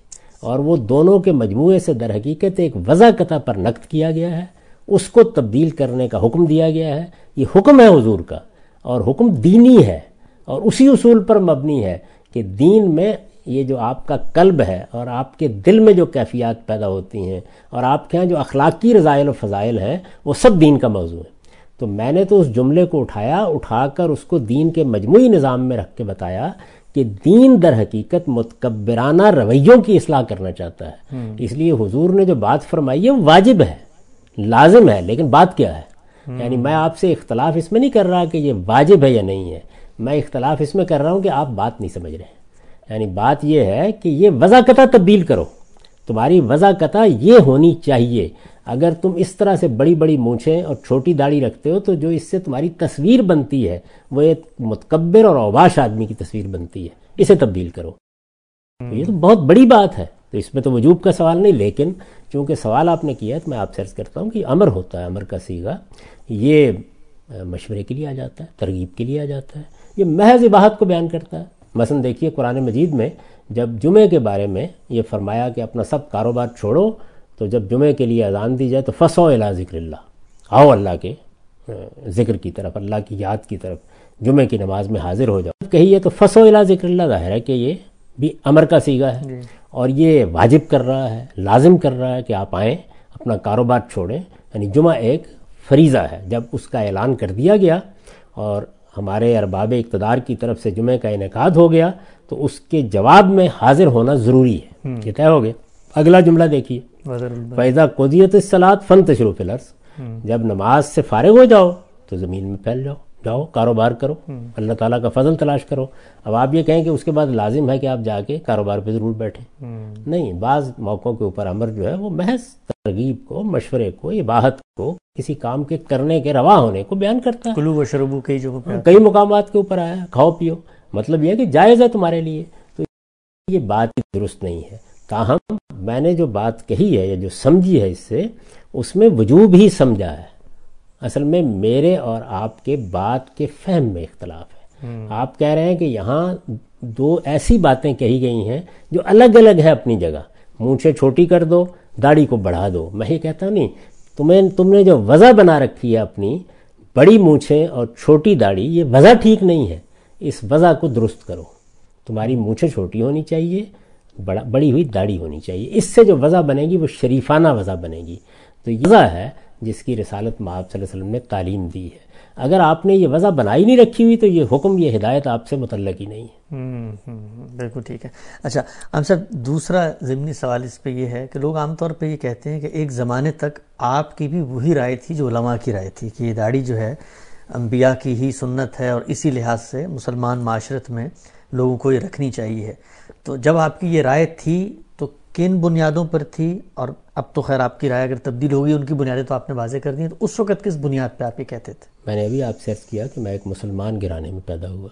اور وہ دونوں کے مجموعے سے در حقیقت ایک وضع قطع پر نقد کیا گیا ہے، اس کو تبدیل کرنے کا حکم دیا گیا ہے. یہ حکم ہے حضور کا، اور حکم دینی ہے، اور اسی اصول پر مبنی ہے کہ دین میں یہ جو آپ کا قلب ہے اور آپ کے دل میں جو کیفیات پیدا ہوتی ہیں اور آپ کے ہاں جو اخلاقی رضائل و فضائل ہیں وہ سب دین کا موضوع ہے. تو میں نے تو اس جملے کو اٹھایا اٹھا کر اس کو دین کے مجموعی نظام میں رکھ کے بتایا کہ دین در حقیقت متکبرانہ رویوں کی اصلاح کرنا چاہتا ہے. اس لیے حضور نے جو بات فرمائی ہے وہ واجب ہے، لازم ہے، لیکن بات کیا ہے؟ یعنی میں آپ سے اختلاف اس میں نہیں کر رہا کہ یہ واجب ہے یا نہیں ہے، میں اختلاف اس میں کر رہا ہوں کہ آپ بات نہیں سمجھ رہے ہیں. یعنی بات یہ ہے کہ یہ وضع قطع تبدیل کرو، تمہاری وضع قطع یہ ہونی چاہیے. اگر تم اس طرح سے بڑی بڑی مونچھیں اور چھوٹی داڑھی رکھتے ہو تو جو اس سے تمہاری تصویر بنتی ہے وہ ایک متکبر اور اوباش آدمی کی تصویر بنتی ہے، اسے تبدیل کرو. تو یہ تو بہت بڑی بات ہے، تو اس میں تو وجوب کا سوال نہیں، لیکن چونکہ سوال آپ نے کیا ہے تو میں آپ سے عرض کرتا ہوں کہ امر ہوتا ہے، امر کا صیغہ یہ مشورے کے لیے آ جاتا ہے، ترغیب کے لیے آ جاتا ہے، یہ محض اباحت کو بیان کرتا ہے. مثلا دیکھیے قرآن مجید میں جب جمعے کے بارے میں یہ فرمایا کہ اپنا سب کاروبار چھوڑو، تو جب جمعے کے لیے اذان دی جائے تو فسعوا الی ذکر اللہ، آؤ اللہ کے ذکر کی طرف، اللہ کی یاد کی طرف، جمعے کی نماز میں حاضر ہو جاؤ. کہیے تو فسعوا الی ذکر اللہ، ظاہر ہے کہ یہ بھی امر کا صیغہ ہے اور یہ واجب کر رہا ہے، لازم کر رہا ہے کہ آپ آئیں، اپنا کاروبار چھوڑیں. یعنی جمعہ ایک فریضہ ہے. جب اس کا اعلان کر دیا گیا اور ہمارے ارباب اقتدار کی طرف سے جمعے کا انعقاد ہو گیا تو اس کے جواب میں حاضر ہونا ضروری ہے، یہ طے ہو گیا. اگلا جملہ دیکھیے، فَإِذَا قُضِيَتِ الصَّلَاةُ فَانتَشِرُوا فِي الْأَرْضِ، جب نماز سے فارغ ہو جاؤ تو زمین میں پھیل جاؤ، جاؤ کاروبار کرو، اللہ تعالیٰ کا فضل تلاش کرو. اب آپ یہ کہیں کہ اس کے بعد لازم ہے کہ آپ جا کے کاروبار پہ ضرور بیٹھیں، نہیں. بعض موقعوں کے اوپر امر جو ہے وہ محض ترغیب کو، مشورے کو، اباحت کو، کسی کام کے کرنے کے روا ہونے کو بیان کرتا ہے. کلو وشربو کئی جگہوں پہ کئی مقامات کے اوپر آیا کھاؤ پیو، مطلب یہ ہے کہ جائز ہے تمہارے لیے. تو یہ بات درست نہیں ہے. تاہم میں نے جو بات کہی ہے یا جو سمجھی ہے اس سے، اس میں وجوب ہی سمجھا ہے. اصل میں میرے اور آپ کے بات کے فہم میں اختلاف ہے. آپ کہہ رہے ہیں کہ یہاں دو ایسی باتیں کہی گئی ہیں جو الگ الگ ہیں اپنی جگہ. مونچھیں چھوٹی کر دو، داڑھی کو بڑھا دو. میں یہ کہتا ہوں نہیں، تمہیں تم نے جو وضع بنا رکھی ہے اپنی، بڑی مونچھیں اور چھوٹی داڑھی، یہ وضع ٹھیک نہیں ہے. اس وضع کو درست کرو. تمہاری مونچھیں چھوٹی ہونی چاہیے، بڑا بڑی ہوئی داڑھی ہونی چاہیے. اس سے جو وضع بنے گی وہ شریفانہ وضع بنے گی. تو یہ وضع ہے جس کی رسالت مآب صلی اللہ علیہ وسلم نے تعلیم دی ہے. اگر آپ نے یہ وضع بنائی نہیں رکھی ہوئی تو یہ حکم، یہ ہدایت آپ سے متعلق ہی نہیں ہے. بالکل ٹھیک ہے. اچھا ہم سب دوسرا ضمنی سوال اس پہ یہ ہے کہ لوگ عام طور پہ یہ کہتے ہیں کہ ایک زمانے تک آپ کی بھی وہی رائے تھی جو علماء کی رائے تھی کہ یہ داڑھی جو ہے انبیاء کی ہی سنت ہے اور اسی لحاظ سے مسلمان معاشرت میں لوگوں کو یہ رکھنی چاہیے. تو جب آپ کی یہ رائے تھی تو کن بنیادوں پر تھی؟ اور اب تو خیر آپ کی رائے اگر تبدیل ہوگی، ان کی بنیادیں تو آپ نے واضح کر دی ہیں، تو اس وقت کس بنیاد پہ آپ یہ کہتے تھے؟ میں نے ابھی آپ سے عرض کیا کہ میں ایک مسلمان گھرانے میں پیدا ہوا.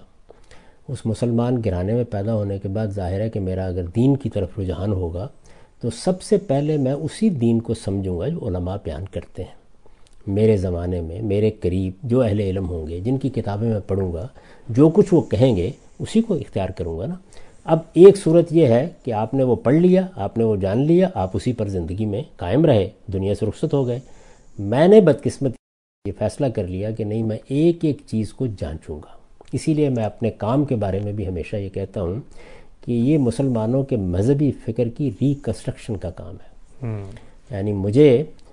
اس مسلمان گھرانے میں پیدا ہونے کے بعد ظاہر ہے کہ میرا اگر دین کی طرف رجحان ہوگا تو سب سے پہلے میں اسی دین کو سمجھوں گا جو علماء بیان کرتے ہیں. میرے زمانے میں میرے قریب جو اہل علم ہوں گے، جن کی کتابیں میں پڑھوں گا، جو کچھ وہ کہیں گے اسی کو اختیار کروں گا نا. اب ایک صورت یہ ہے کہ آپ نے وہ پڑھ لیا، آپ نے وہ جان لیا، آپ اسی پر زندگی میں قائم رہے، دنیا سے رخصت ہو گئے. میں نے بدقسمت یہ فیصلہ کر لیا کہ نہیں، میں ایک ایک چیز کو جانچوں گا. اسی لیے میں اپنے کام کے بارے میں بھی ہمیشہ یہ کہتا ہوں کہ یہ مسلمانوں کے مذہبی فکر کی ریکنسٹرکشن کا کام ہے. یعنی مجھے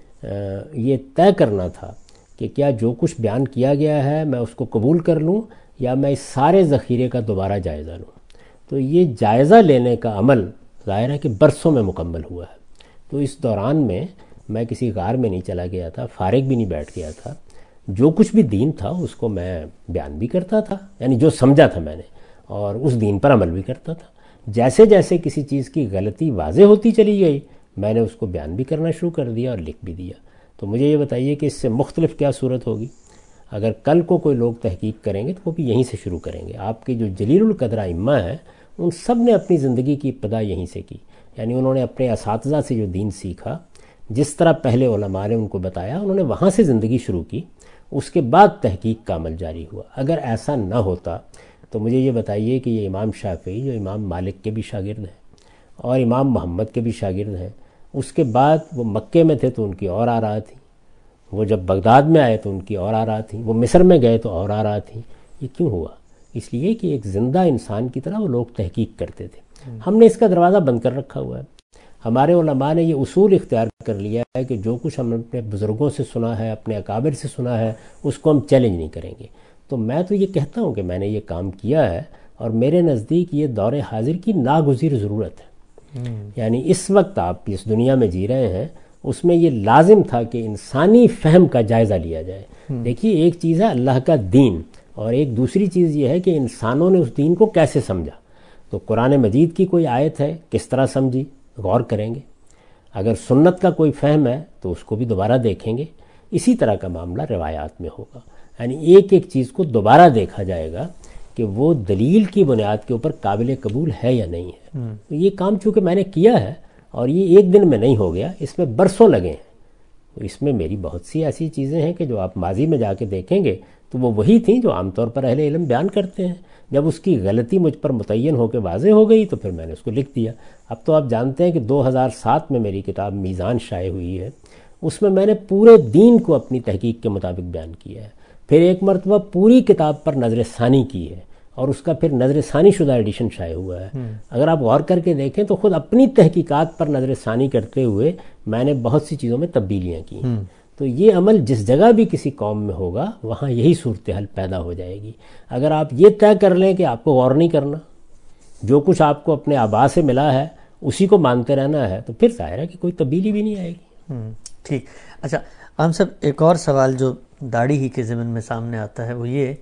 یہ طے کرنا تھا کہ کیا جو کچھ بیان کیا گیا ہے میں اس کو قبول کر لوں یا میں اس سارے ذخیرے کا دوبارہ جائزہ لوں. تو یہ جائزہ لینے کا عمل ظاہر ہے کہ برسوں میں مکمل ہوا ہے. تو اس دوران میں میں کسی غار میں نہیں چلا گیا تھا، فارغ بھی نہیں بیٹھ گیا تھا. جو کچھ بھی دین تھا اس کو میں بیان بھی کرتا تھا، یعنی جو سمجھا تھا میں نے، اور اس دین پر عمل بھی کرتا تھا. جیسے جیسے کسی چیز کی غلطی واضح ہوتی چلی گئی میں نے اس کو بیان بھی کرنا شروع کر دیا اور لکھ بھی دیا. تو مجھے یہ بتائیے کہ اس سے مختلف کیا صورت ہوگی؟ اگر کل کو کوئی لوگ تحقیق کریں گے تو وہ بھی یہیں سے شروع کریں گے. آپ کے جو جلیل القدر ائمہ ہیں ان سب نے اپنی زندگی کی ابتدا یہیں سے کی. یعنی انہوں نے اپنے اساتذہ سے جو دین سیکھا، جس طرح پہلے علماء نے ان کو بتایا، انہوں نے وہاں سے زندگی شروع کی. اس کے بعد تحقیق کا عمل جاری ہوا. اگر ایسا نہ ہوتا تو مجھے یہ بتائیے کہ یہ امام شافعی جو امام مالک کے بھی شاگرد ہیں اور امام محمد کے بھی شاگرد ہیں. اس کے بعد وہ مکے میں تھے تو ان کی اور آ رہا تھی، وہ جب بغداد میں آئے تو ان کی اور آ رہا تھی، وہ مصر میں گئے تو اور آ رہا تھی. یہ کیوں ہوا؟ اس لیے کہ ایک زندہ انسان کی طرح وہ لوگ تحقیق کرتے تھے. ہم نے اس کا دروازہ بند کر رکھا ہوا ہے. ہمارے علماء نے یہ اصول اختیار کر لیا ہے کہ جو کچھ ہم اپنے بزرگوں سے سنا ہے، اپنے اکابر سے سنا ہے، اس کو ہم چیلنج نہیں کریں گے. تو میں تو یہ کہتا ہوں کہ میں نے یہ کام کیا ہے اور میرے نزدیک یہ دور حاضر کی ناگزیر ضرورت ہے. یعنی اس وقت آپ اس دنیا میں جی رہے ہیں، اس میں یہ لازم تھا کہ انسانی فہم کا جائزہ لیا جائے. دیکھیے، ایک چیز ہے اللہ کا دین اور ایک دوسری چیز یہ ہے کہ انسانوں نے اس دین کو کیسے سمجھا. تو قرآن مجید کی کوئی آیت ہے، کس طرح سمجھی، غور کریں گے. اگر سنت کا کوئی فہم ہے تو اس کو بھی دوبارہ دیکھیں گے. اسی طرح کا معاملہ روایات میں ہوگا. یعنی ایک ایک چیز کو دوبارہ دیکھا جائے گا کہ وہ دلیل کی بنیاد کے اوپر قابل قبول ہے یا نہیں ہے. تو یہ کام چونکہ میں نے کیا ہے اور یہ ایک دن میں نہیں ہو گیا، اس میں برسوں لگے ہیں. تو اس میں میری بہت سی ایسی چیزیں ہیں کہ جو آپ ماضی میں جا کے دیکھیں گے تو وہ وہی تھیں جو عام طور پر اہل علم بیان کرتے ہیں. جب اس کی غلطی مجھ پر متعین ہو کے واضح ہو گئی تو پھر میں نے اس کو لکھ دیا. اب تو آپ جانتے ہیں کہ دو ہزار سات میں میری کتاب میزان شائع ہوئی ہے. اس میں میں نے پورے دین کو اپنی تحقیق کے مطابق بیان کیا ہے. پھر ایک مرتبہ پوری کتاب پر نظر ثانی کی ہے اور اس کا پھر نظر ثانی شدہ ایڈیشن شائع ہوا ہے. اگر آپ غور کر کے دیکھیں تو خود اپنی تحقیقات پر نظر ثانی کرتے ہوئے میں نے بہت سی چیزوں میں تبدیلیاں کی ہیں. تو یہ عمل جس جگہ بھی کسی قوم میں ہوگا وہاں یہی صورتحال پیدا ہو جائے گی. اگر آپ یہ طے کر لیں کہ آپ کو غور نہیں کرنا، جو کچھ آپ کو اپنے آبا سے ملا ہے اسی کو مانتے رہنا ہے، تو پھر ظاہر ہے کہ کوئی تبدیلی بھی نہیں آئے گی. ٹھیک. اچھا ہم سب ایک اور سوال جو داڑھی ہی کے ضمن میں سامنے آتا ہے وہ یہ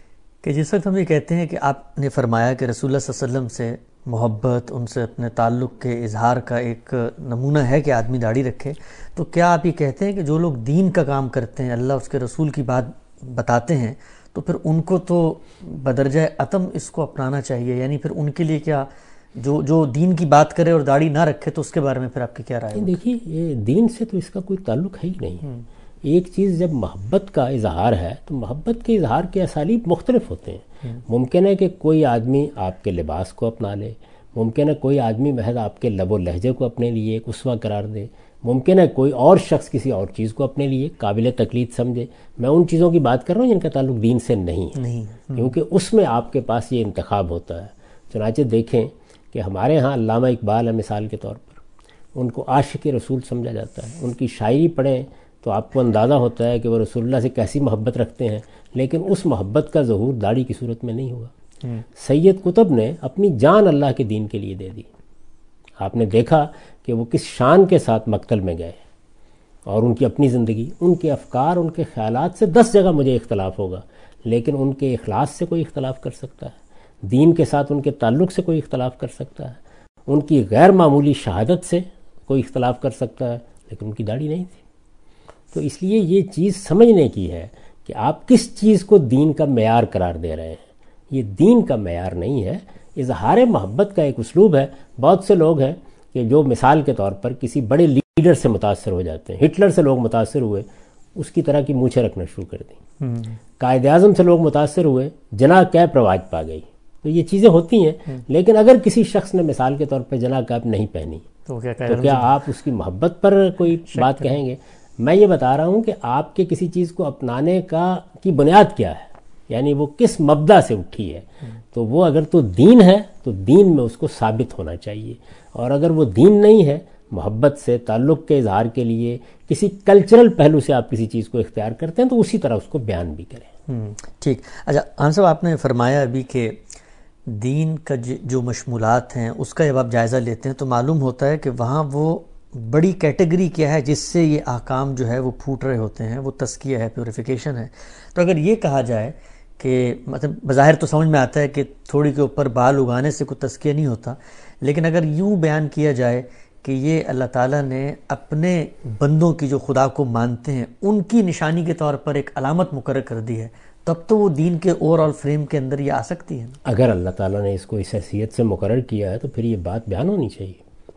کہ جس وقت ہم یہ کہتے ہیں کہ آپ نے فرمایا کہ رسول اللہ صلی اللہ علیہ وسلم سے محبت، ان سے اپنے تعلق کے اظہار کا ایک نمونہ ہے کہ آدمی داڑھی رکھے، تو کیا آپ یہ کہتے ہیں کہ جو لوگ دین کا کام کرتے ہیں، اللہ اس کے رسول کی بات بتاتے ہیں، تو پھر ان کو تو بدرجہ عتم اس کو اپنانا چاہیے؟ یعنی پھر ان کے لیے کیا جو جو دین کی بات کرے اور داڑھی نہ رکھے تو اس کے بارے میں پھر آپ کی کیا رائے ہے؟ دیکھیے، یہ دین سے تو اس کا کوئی تعلق ہے ہی نہیں. ایک چیز جب محبت کا اظہار ہے تو محبت کے اظہار کے اسالیب مختلف ہوتے ہیں. ممکن ہے کہ کوئی آدمی آپ کے لباس کو اپنا لے، ممکن ہے کوئی آدمی محض آپ کے لب و لہجے کو اپنے لیے ایک اسوہ قرار دے، ممکن ہے کوئی اور شخص کسی اور چیز کو اپنے لیے قابل تقلید سمجھے. میں ان چیزوں کی بات کر رہا ہوں جن کا تعلق دین سے نہیں ہے، کیونکہ اس میں آپ کے پاس یہ انتخاب ہوتا ہے. چنانچہ دیکھیں کہ ہمارے ہاں علامہ اقبال ہے مثال کے طور پر، ان کو عاشق رسول سمجھا جاتا ہے. ان کی شاعری پڑھیں تو آپ کو اندازہ ہوتا ہے کہ وہ رسول اللہ سے کیسی محبت رکھتے ہیں، لیکن اس محبت کا ظہور داڑھی کی صورت میں نہیں ہوا. سید قطب نے اپنی جان اللہ کے دین کے لیے دے دی. آپ نے دیکھا کہ وہ کس شان کے ساتھ مقتل میں گئے، اور ان کی اپنی زندگی، ان کے افکار، ان کے خیالات سے دس جگہ مجھے اختلاف ہوگا، لیکن ان کے اخلاص سے کوئی اختلاف کر سکتا ہے، دین کے ساتھ ان کے تعلق سے کوئی اختلاف کر سکتا ہے، ان کی غیر معمولی شہادت سے کوئی اختلاف کر سکتا ہے، لیکن ان کی داڑھی نہیں تھی. تو اس لیے یہ چیز سمجھنے کی ہے کہ آپ کس چیز کو دین کا معیار قرار دے رہے ہیں. یہ دین کا معیار نہیں ہے، اظہار محبت کا ایک اسلوب ہے. بہت سے لوگ ہیں کہ جو مثال کے طور پر کسی بڑے لیڈر سے متاثر ہو جاتے ہیں. ہٹلر سے لوگ متاثر ہوئے، اس کی طرح کی مونچھیں رکھنا شروع کر دیں. قائد اعظم سے لوگ متاثر ہوئے، جناح کیپ رواج پا گئی. تو یہ چیزیں ہوتی ہیں، لیکن اگر کسی شخص نے مثال کے طور پر جناح کیپ نہیں پہنی تو کیا آپ اس کی محبت پر کوئی بات کہیں گے؟ میں یہ بتا رہا ہوں کہ آپ کے کسی چیز کو اپنانے کا کی بنیاد کیا ہے، یعنی وہ کس مبدا سے اٹھی ہے. تو وہ اگر تو دین ہے تو دین میں اس کو ثابت ہونا چاہیے، اور اگر وہ دین نہیں ہے، محبت سے تعلق کے اظہار کے لیے کسی کلچرل پہلو سے آپ کسی چیز کو اختیار کرتے ہیں تو اسی طرح اس کو بیان بھی کریں. ٹھیک. اچھا خان صاحب، آپ نے فرمایا ابھی کہ دین کا جو مشمولات ہیں اس کا جب آپ جائزہ لیتے ہیں تو معلوم ہوتا ہے کہ وہاں وہ بڑی کیٹیگری کیا ہے جس سے یہ احکام جو ہے وہ پھوٹ رہے ہوتے ہیں، وہ تزکیہ ہے، پیوریفیکیشن ہے. تو اگر یہ کہا جائے کہ مطلب بظاہر تو سمجھ میں آتا ہے کہ تھوڑی کے اوپر بال اگانے سے کوئی تزکیہ نہیں ہوتا، لیکن اگر یوں بیان کیا جائے کہ یہ اللہ تعالیٰ نے اپنے بندوں کی جو خدا کو مانتے ہیں ان کی نشانی کے طور پر ایک علامت مقرر کر دی ہے، تب تو وہ دین کے اوور آل فریم کے اندر یہ آ سکتی ہے. اگر اللہ تعالیٰ نے اس کو اس حیثیت سے مقرر کیا ہے تو پھر یہ بات بیان ہونی چاہیے،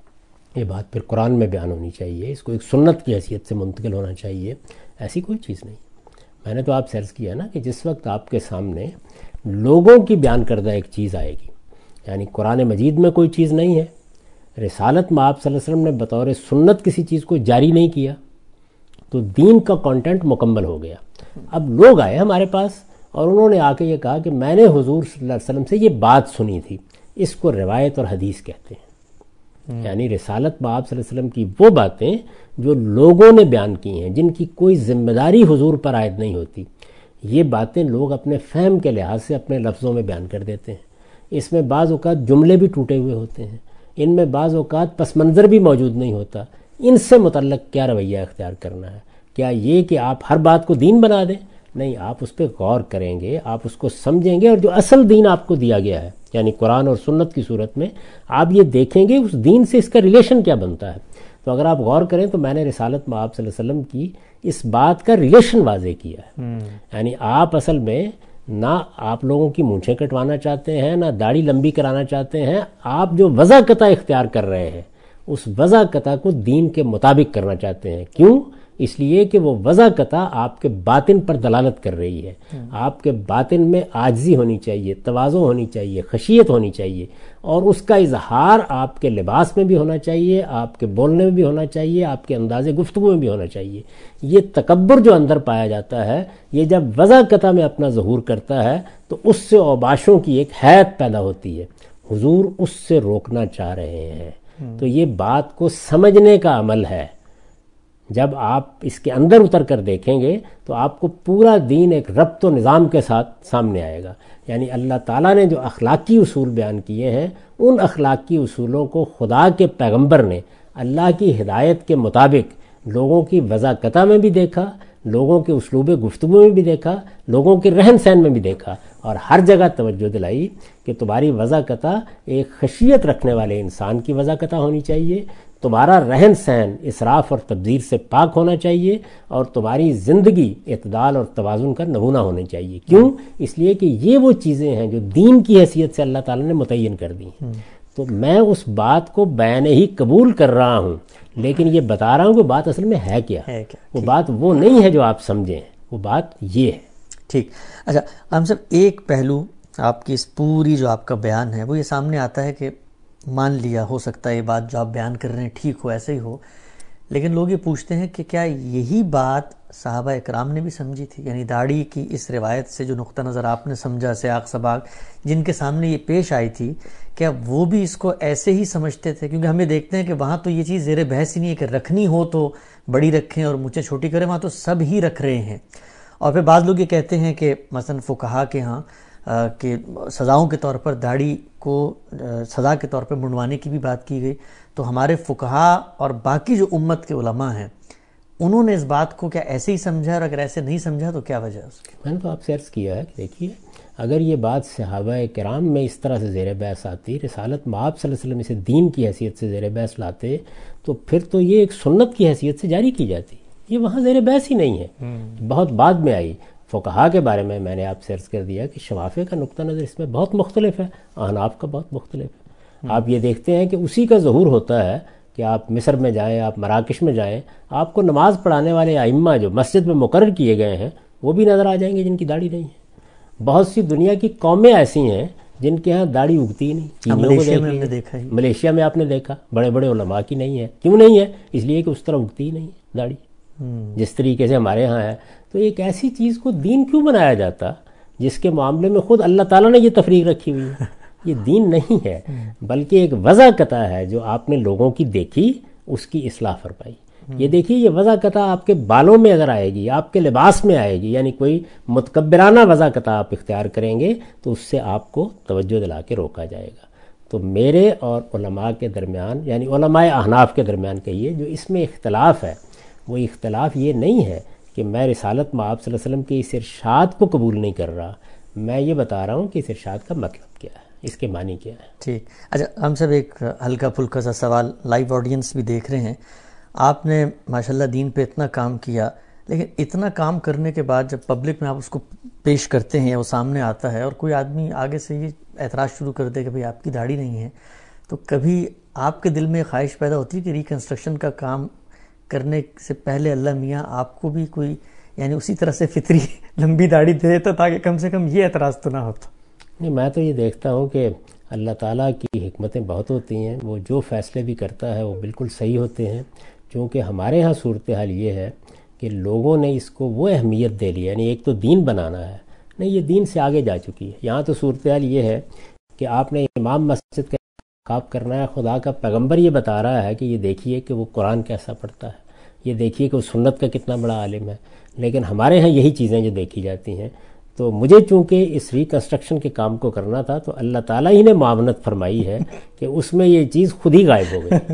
یہ بات پھر قرآن میں بیان ہونی چاہیے، اس کو ایک سنت کی حیثیت سے منتقل ہونا چاہیے. ایسی کوئی چیز نہیں. میں نے تو آپ سے عرض کیا نا کہ جس وقت آپ کے سامنے لوگوں کی بیان کردہ ایک چیز آئے گی، یعنی قرآن مجید میں کوئی چیز نہیں ہے، رسالت میں آپ صلی اللہ علیہ وسلم نے بطور سنت کسی چیز کو جاری نہیں کیا تو دین کا کانٹینٹ مکمل ہو گیا. اب لوگ آئے ہمارے پاس اور انہوں نے آ کے یہ کہا کہ میں نے حضور صلی اللہ علیہ وسلم سے یہ بات سنی تھی, اس کو روایت اور حدیث کہتے ہیں. یعنی رسالت میں آپ صلی اللہ علیہ وسلم کی وہ باتیں جو لوگوں نے بیان کی ہیں, جن کی کوئی ذمہ داری حضور پر عائد نہیں ہوتی, یہ باتیں لوگ اپنے فہم کے لحاظ سے اپنے لفظوں میں بیان کر دیتے ہیں. اس میں بعض اوقات جملے بھی ٹوٹے ہوئے ہوتے ہیں, ان میں بعض اوقات پس منظر بھی موجود نہیں ہوتا. ان سے متعلق کیا رویہ اختیار کرنا ہے؟ کیا یہ کہ آپ ہر بات کو دین بنا دیں؟ نہیں, آپ اس پہ غور کریں گے, آپ اس کو سمجھیں گے, اور جو اصل دین آپ کو دیا گیا ہے یعنی قرآن اور سنت کی صورت میں آپ یہ دیکھیں گے اس دین سے اس کا ریلیشن کیا بنتا ہے. تو اگر آپ غور کریں تو میں نے رسالت میں آپ صلی اللہ علیہ وسلم کی اس بات کا ریلیشن واضح کیا ہے. یعنی آپ اصل میں نہ آپ لوگوں کی مونچھیں کٹوانا چاہتے ہیں, نہ داڑھی لمبی کرانا چاہتے ہیں, آپ جو وضع قطع اختیار کر رہے ہیں اس وضع قطع کو دین کے مطابق کرنا چاہتے ہیں. کیوں؟ اس لیے کہ وہ وضع قطع آپ کے باطن پر دلالت کر رہی ہے. آپ کے باطن میں عاجزی ہونی چاہیے, تواضع ہونی چاہیے, خشیت ہونی چاہیے, اور اس کا اظہار آپ کے لباس میں بھی ہونا چاہیے, آپ کے بولنے میں بھی ہونا چاہیے, آپ کے انداز گفتگو میں بھی ہونا چاہیے. یہ تکبر جو اندر پایا جاتا ہے, یہ جب وضع قطع میں اپنا ظہور کرتا ہے تو اس سے اوباشوں کی ایک حیت پیدا ہوتی ہے. حضور اس سے روکنا چاہ رہے ہیں. تو یہ بات کو سمجھنے کا عمل ہے. جب آپ اس کے اندر اتر کر دیکھیں گے تو آپ کو پورا دین ایک ربط و نظام کے ساتھ سامنے آئے گا. یعنی اللہ تعالیٰ نے جو اخلاقی اصول بیان کیے ہیں, ان اخلاقی اصولوں کو خدا کے پیغمبر نے اللہ کی ہدایت کے مطابق لوگوں کی وضع قطع میں بھی دیکھا, لوگوں کے اسلوب گفتگو میں بھی دیکھا, لوگوں کے رہن سہن میں بھی دیکھا, اور ہر جگہ توجہ دلائی کہ تمہاری وضع قطع ایک خشیت رکھنے والے انسان کی وضع قطع ہونی چاہیے, تمہارا رہن سہن اسراف اور تبذیر سے پاک ہونا چاہیے, اور تمہاری زندگی اعتدال اور توازن کا نمونہ ہونا چاہیے. کیوں؟ اس لیے کہ یہ وہ چیزیں ہیں جو دین کی حیثیت سے اللہ تعالیٰ نے متعین کر دی ہیں. تو میں اس بات کو بیان ہی قبول کر رہا ہوں, لیکن یہ بتا رہا ہوں کہ بات اصل میں ہے کیا. وہ بات وہ نہیں ہے جو آپ سمجھیں, وہ بات یہ ہے. ٹھیک. اچھا ہم سب ایک پہلو آپ کی اس پوری جو آپ کا بیان ہے وہ یہ سامنے آتا ہے کہ مان لیا ہو سکتا ہے یہ بات جو آپ بیان کر رہے ہیں ٹھیک ہو, ایسے ہی ہو, لیکن لوگ یہ پوچھتے ہیں کہ کیا یہی بات صحابہ اکرام نے بھی سمجھی تھی؟ یعنی داڑھی کی اس روایت سے جو نقطہ نظر آپ نے سمجھا, سیاق سباق جن کے سامنے یہ پیش آئی تھی, کیا وہ بھی اس کو ایسے ہی سمجھتے تھے؟ کیونکہ ہم یہ دیکھتے ہیں کہ وہاں تو یہ چیز زیر بحث ہی نہیں ہے کہ رکھنی ہو تو بڑی رکھیں اور مجھے چھوٹی کریں, وہاں تو سب ہی رکھ رہے ہیں. اور پھر بعض لوگ یہ کہتے ہیں کہ مثلا فقہا کے ہاں کہ سزاؤں کے طور پر داڑھی کو سزا کے طور پر منڈوانے کی بھی بات کی گئی, تو ہمارے فقہا اور باقی جو امت کے علماء ہیں انہوں نے اس بات کو کیا ایسے ہی سمجھا, اور اگر ایسے نہیں سمجھا تو کیا وجہ ہے اس کی؟ میں نے تو آپ سے عرض کیا ہے کہ دیکھیے, اگر یہ بات صحابہ کرام میں اس طرح سے زیر بحث آتی, رسالت میں آپ صلی اللہ علیہ وسلم اسے دین کی حیثیت سے زیر بحث لاتے, تو پھر تو یہ ایک سنت کی حیثیت سے جاری کی جاتی. یہ وہاں زیر بحث ہی نہیں ہے, بہت بعد میں آئی. فقہا کے بارے میں میں نے آپ سے عرض کر دیا کہ شوافع کا نقطہ نظر اس میں بہت مختلف ہے, احناف کا بہت مختلف ہے. آپ یہ دیکھتے ہیں کہ اسی کا ظہور ہوتا ہے کہ آپ مصر میں جائیں, آپ مراکش میں جائیں, آپ کو نماز پڑھانے والے ائمہ جو مسجد میں مقرر کیے گئے ہیں وہ بھی نظر آ جائیں گے جن کی داڑھی نہیں ہے. بہت سی دنیا کی قومیں ایسی ہیں جن کے ہاں داڑھی اگتی ہی نہیں. ملیشیا میں ہم نے دیکھا ہے, ملیشیا میں آپ نے دیکھا بڑے بڑے علماء کی نہیں ہے. کیوں نہیں ہے؟ اس لیے کہ اس طرح اگتی ہی نہیں ہے داڑھی جس طریقے سے ہمارے ہاں ہے. تو ایک ایسی چیز کو دین کیوں بنایا جاتا جس کے معاملے میں خود اللہ تعالیٰ نے یہ تفریق رکھی ہوئی ہے؟ یہ دین نہیں ہے, بلکہ ایک وضع قطع ہے جو آپ نے لوگوں کی دیکھی, اس کی اصلاح فرمائی. یہ دیکھیے, یہ وضع قطع آپ کے بالوں میں اگر آئے گی, آپ کے لباس میں آئے گی, یعنی کوئی متکبرانہ وضع قطع آپ اختیار کریں گے تو اس سے آپ کو توجہ دلا کے روکا جائے گا. تو میرے اور علماء کے درمیان, یعنی علماء احناف کے درمیان کہیے, جو اس میں اختلاف ہے وہ اختلاف یہ نہیں ہے کہ میں رسالت میں آپ صلی اللہ علیہ وسلم کے اس ارشاد کو قبول نہیں کر رہا, میں یہ بتا رہا ہوں کہ اس ارشاد کا مطلب کیا ہے, اس کے معنی کیا ہے. ٹھیک. اچھا ہم سب ایک ہلکا پھلکا سا سوال, لائیو آڈینس بھی دیکھ رہے ہیں, آپ نے ماشاءاللہ دین پہ اتنا کام کیا, لیکن اتنا کام کرنے کے بعد جب پبلک میں آپ اس کو پیش کرتے ہیں, وہ سامنے آتا ہے, اور کوئی آدمی آگے سے یہ اعتراض شروع کر دے کہ بھئی آپ کی داڑھی نہیں ہے, تو کبھی آپ کے دل میں خواہش پیدا ہوتی ہے کہ ریکنسٹرکشن کا کام کرنے سے پہلے اللہ میاں آپ کو بھی کوئی یعنی اسی طرح سے فطری لمبی داڑھی دے دیتا تاکہ کم سے کم یہ اعتراض تو نہ ہوتا؟ نہیں, میں تو یہ دیکھتا ہوں کہ اللہ تعالیٰ کی حکمتیں بہت ہوتی ہیں، وہ جو فیصلے بھی کرتا ہے وہ بالکل صحیح ہوتے ہیں. چونکہ ہمارے ہاں صورتحال یہ ہے کہ لوگوں نے اس کو وہ اہمیت دے لی، یعنی ایک تو دین بنانا ہے، نہیں یہ دین سے آگے جا چکی ہے. یہاں تو صورتحال یہ ہے کہ آپ نے امام مسجد کا انتخاب کرنا ہے، خدا کا پیغمبر یہ بتا رہا ہے کہ یہ دیکھیے کہ وہ قرآن کیسا پڑھتا ہے، یہ دیکھیے کہ وہ سنت کا کتنا بڑا عالم ہے. لیکن ہمارے ہاں یہی چیزیں جو دیکھی جاتی ہیں. تو مجھے چونکہ اس ریکنسٹرکشن کے کام کو کرنا تھا تو اللہ تعالیٰ ہی نے معاونت فرمائی ہے کہ اس میں یہ چیز خود ہی غائب ہو گئی.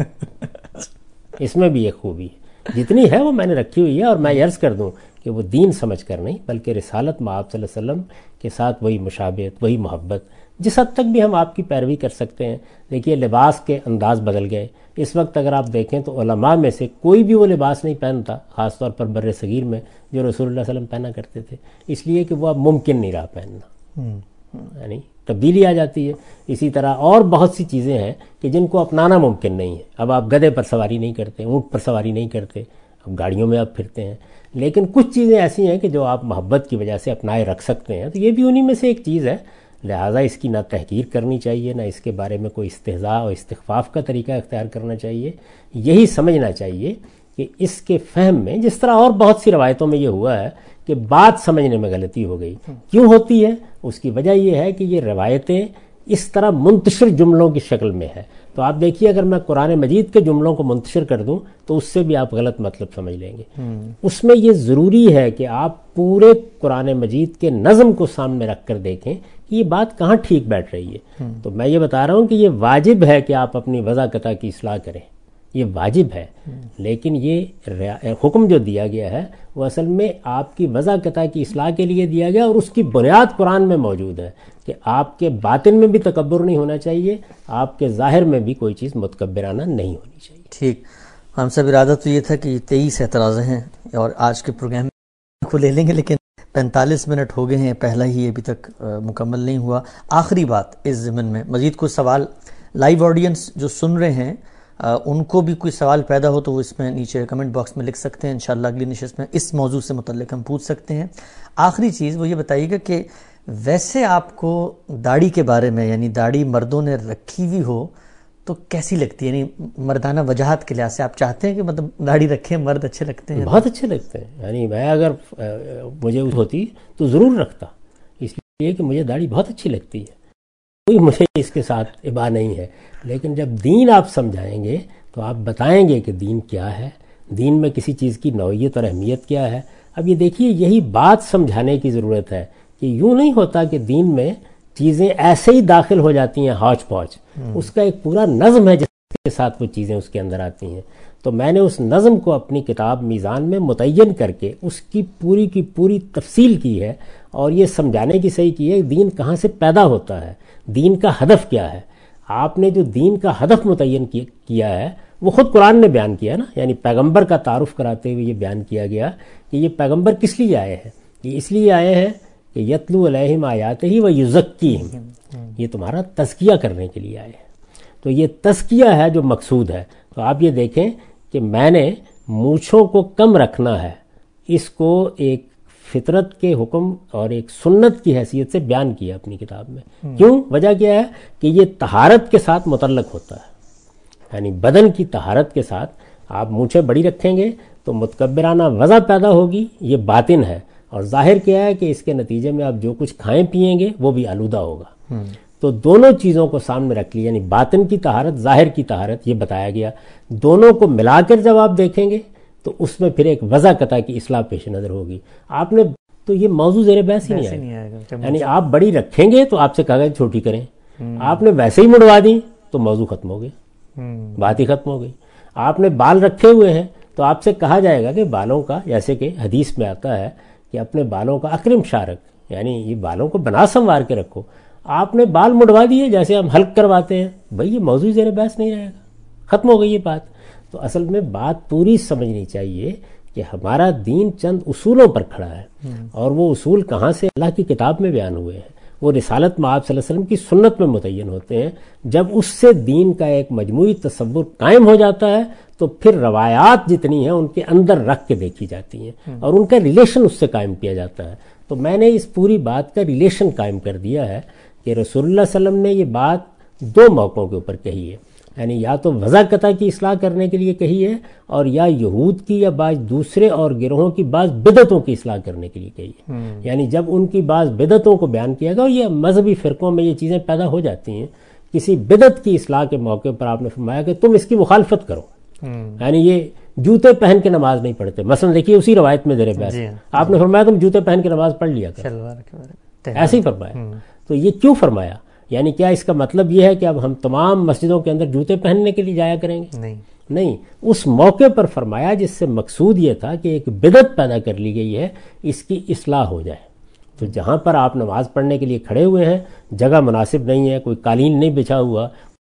اس میں بھی ایک خوبی ہے، جتنی ہے وہ میں نے رکھی ہوئی ہے. اور میں عرض کر دوں کہ وہ دین سمجھ کر نہیں، بلکہ رسالت میں آپ صلی اللہ علیہ وسلم کے ساتھ وہی مشابہت، وہی محبت، جس حد تک بھی ہم آپ کی پیروی کر سکتے ہیں. دیکھیے لباس کے انداز بدل گئے. اس وقت اگر آپ دیکھیں تو علماء میں سے کوئی بھی وہ لباس نہیں پہنتا، خاص طور پر بر صغیر میں، جو رسول اللہ صلی اللہ علیہ وسلم پہنا کرتے تھے، اس لیے کہ وہ اب ممکن نہیں رہا پہننا، یعنی تبدیلی آ جاتی ہے. اسی طرح اور بہت سی چیزیں ہیں کہ جن کو اپنانا ممکن نہیں ہے. اب آپ گدھے پر سواری نہیں کرتے، اونٹ پر سواری نہیں کرتے، اب گاڑیوں میں آپ پھرتے ہیں. لیکن کچھ چیزیں ایسی ہیں کہ جو آپ محبت کی وجہ سے اپنائے رکھ سکتے ہیں، تو یہ بھی انہی میں سے ایک چیز ہے. لہٰذا اس کی نہ تحقیر کرنی چاہیے، نہ اس کے بارے میں کوئی استہزاء اور استخفاف کا طریقہ اختیار کرنا چاہیے. یہی سمجھنا چاہیے کہ اس کے فہم میں، جس طرح اور بہت سی روایتوں میں یہ ہوا ہے کہ بات سمجھنے میں غلطی ہو گئی. کیوں ہوتی ہے؟ اس کی وجہ یہ ہے کہ یہ روایتیں اس طرح منتشر جملوں کی شکل میں ہے. تو آپ دیکھیے اگر میں قرآن مجید کے جملوں کو منتشر کر دوں تو اس سے بھی آپ غلط مطلب سمجھ لیں گے. اس میں یہ ضروری ہے کہ آپ پورے قرآن مجید کے نظم کو سامنے رکھ کر دیکھیں کہ یہ بات کہاں ٹھیک بیٹھ رہی ہے. تو میں یہ بتا رہا ہوں کہ یہ واجب ہے کہ آپ اپنی وضاقتہ کی اصلاح کریں، یہ واجب ہے. لیکن یہ حکم جو دیا گیا ہے وہ اصل میں آپ کی وضاقتہ کی اصلاح کے لیے دیا گیا، اور اس کی بنیاد قرآن میں موجود ہے کہ آپ کے باطن میں بھی تکبر نہیں ہونا چاہیے، آپ کے ظاہر میں بھی کوئی چیز متکبرانہ نہیں ہونی چاہیے. ٹھیک. ہم سب ارادہ تو یہ تھا کہ یہ تیئیس اعتراض ہیں اور آج کے پروگرام کو لے لیں گے، لیکن پینتالیس منٹ ہو گئے ہیں، پہلا ہی ابھی تک مکمل نہیں ہوا. آخری بات اس ضمن میں، مزید کوئی سوال لائیو آڈینس جو سن رہے ہیں ان کو بھی کوئی سوال پیدا ہو تو وہ اس میں نیچے کمنٹ باکس میں لکھ سکتے ہیں. انشاءاللہ اگلی نشست میں اس موضوع سے متعلق ہم پوچھ سکتے ہیں. آخری چیز وہ یہ بتائیے گا کہ ویسے آپ کو داڑھی کے بارے میں، یعنی داڑھی مردوں نے رکھی ہوئی ہو تو کیسی لگتی ہے؟ یعنی مردانہ وجاہت کے لحاظ سے آپ چاہتے ہیں کہ مطلب داڑھی رکھیں، مرد اچھے لگتے ہیں؟ بہت اچھے لگتے ہیں. یعنی میں اگر مجھے ہوتی تو ضرور رکھتا، اس لیے کہ مجھے داڑھی بہت اچھی لگتی ہے، کوئی مجھے اس کے ساتھ ابا نہیں ہے. لیکن جب دین آپ سمجھائیں گے تو آپ بتائیں گے کہ دین کیا ہے، دین میں کسی چیز کی نوعیت اور اہمیت کیا ہے. اب یہ دیکھیے یہی بات سمجھانے کی ضرورت ہے کہ یوں نہیں ہوتا کہ دین میں چیزیں ایسے ہی داخل ہو جاتی ہیں ہاچ پاچ. اس کا ایک پورا نظم ہے جس کے ساتھ وہ چیزیں اس کے اندر آتی ہیں. تو میں نے اس نظم کو اپنی کتاب میزان میں متعین کر کے اس کی پوری کی پوری تفصیل کی ہے، اور یہ سمجھانے کی صحیح کی ہے دین کہاں سے پیدا ہوتا ہے، دین کا ہدف کیا ہے. آپ نے جو دین کا ہدف متعین کیا ہے وہ خود قرآن نے بیان کیا نا. یعنی پیغمبر کا تعارف کراتے ہوئے یہ بیان کیا گیا کہ یہ پیغمبر کس لیے آئے ہیں. یہ اس لیے آئے ہیں کہ یتلو علیہم آیاتہ و یزکیہم، یہ تمہارا تزکیہ کرنے کے لیے آئے ہیں. تو یہ تزکیہ ہے جو مقصود ہے. تو آپ یہ دیکھیں کہ میں نے مونچھوں کو کم رکھنا ہے، اس کو ایک فطرت کے حکم اور ایک سنت کی حیثیت سے بیان کیا اپنی کتاب میں. کیوں؟ وجہ کیا ہے کہ یہ طہارت کے ساتھ متعلق ہوتا ہے. یعنی بدن کی طہارت کے ساتھ آپ مونچھیں بڑی رکھیں گے تو متکبرانہ وضع پیدا ہوگی، یہ باطن ہے. اور ظاہر کیا ہے کہ اس کے نتیجے میں آپ جو کچھ کھائیں پیئیں گے وہ بھی آلودہ ہوگا. تو دونوں چیزوں کو سامنے رکھ لیا، یعنی باطن کی طہارت، ظاہر کی طہارت، یہ بتایا گیا. دونوں کو ملا کر جب آپ دیکھیں گے تو اس میں پھر ایک وضع قطع کی اصلاح پیش نظر ہوگی. آپ نے تو یہ موضوع زیر بحث ہی نہیں آئے گا. یعنی آپ بڑی رکھیں گے تو آپ سے کہا گیا چھوٹی کریں، آپ نے ویسے ہی مڑوا دی تو موضوع ختم ہو گیا، بات ہی ختم ہو گئی. آپ نے بال رکھے ہوئے ہیں تو آپ سے کہا جائے گا کہ بالوں کا، جیسے کہ حدیث میں آتا ہے کہ اپنے بالوں کا اکرم شارک، یعنی یہ بالوں کو بنا سنوار کے رکھو. آپ نے بال مڑوا دیے جیسے ہم حلق کرواتے ہیں، بھئی یہ موضوع زیر بحث نہیں رہے گا، ختم ہو گئی یہ بات. تو اصل میں بات پوری سمجھنی چاہیے کہ ہمارا دین چند اصولوں پر کھڑا ہے، اور وہ اصول کہاں سے؟ اللہ کی کتاب میں بیان ہوئے ہیں، وہ رسالت میں آپ صلی اللہ علیہ وسلم کی سنت میں متعین ہوتے ہیں. جب اس سے دین کا ایک مجموعی تصور قائم ہو جاتا ہے تو پھر روایات جتنی ہیں ان کے اندر رکھ کے دیکھی جاتی ہیں اور ان کا ریلیشن اس سے قائم کیا جاتا ہے. تو میں نے اس پوری بات کا ریلیشن قائم کر دیا ہے کہ رسول اللہ صلی اللہ علیہ وسلم نے یہ بات دو موقعوں کے اوپر کہی ہے، یعنی یا تو وضع قطع کی اصلاح کرنے کے لیے کہی ہے، اور یا یہود کی یا بعض دوسرے اور گروہوں کی بعض بدعتوں کی اصلاح کرنے کے لیے کہی ہے۔ یعنی جب ان کی بعض بدعتوں کو بیان کیا گیا، اور یہ مذہبی فرقوں میں یہ چیزیں پیدا ہو جاتی ہیں، کسی بدعت کی اصلاح کے موقع پر آپ نے فرمایا کہ تم اس کی مخالفت کرو، یعنی یہ جوتے پہن کے نماز نہیں پڑھتے، مثلا دیکھیے اسی روایت میں زیر بحث آپ نے فرمایا تم جوتے پہن کے نماز پڑھ لیا کرو، ایسے ہی فرمایا۔ تو یہ کیوں فرمایا؟ یعنی کیا اس کا مطلب یہ ہے کہ اب ہم تمام مسجدوں کے اندر جوتے پہننے کے لیے جایا کریں گے؟ نہیں نہیں، اس موقع پر فرمایا جس سے مقصود یہ تھا کہ ایک بدعت پیدا کر لی گئی ہے، اس کی اصلاح ہو جائے۔ تو جہاں پر آپ نماز پڑھنے کے لیے کھڑے ہوئے ہیں، جگہ مناسب نہیں ہے، کوئی قالین نہیں بچھا ہوا،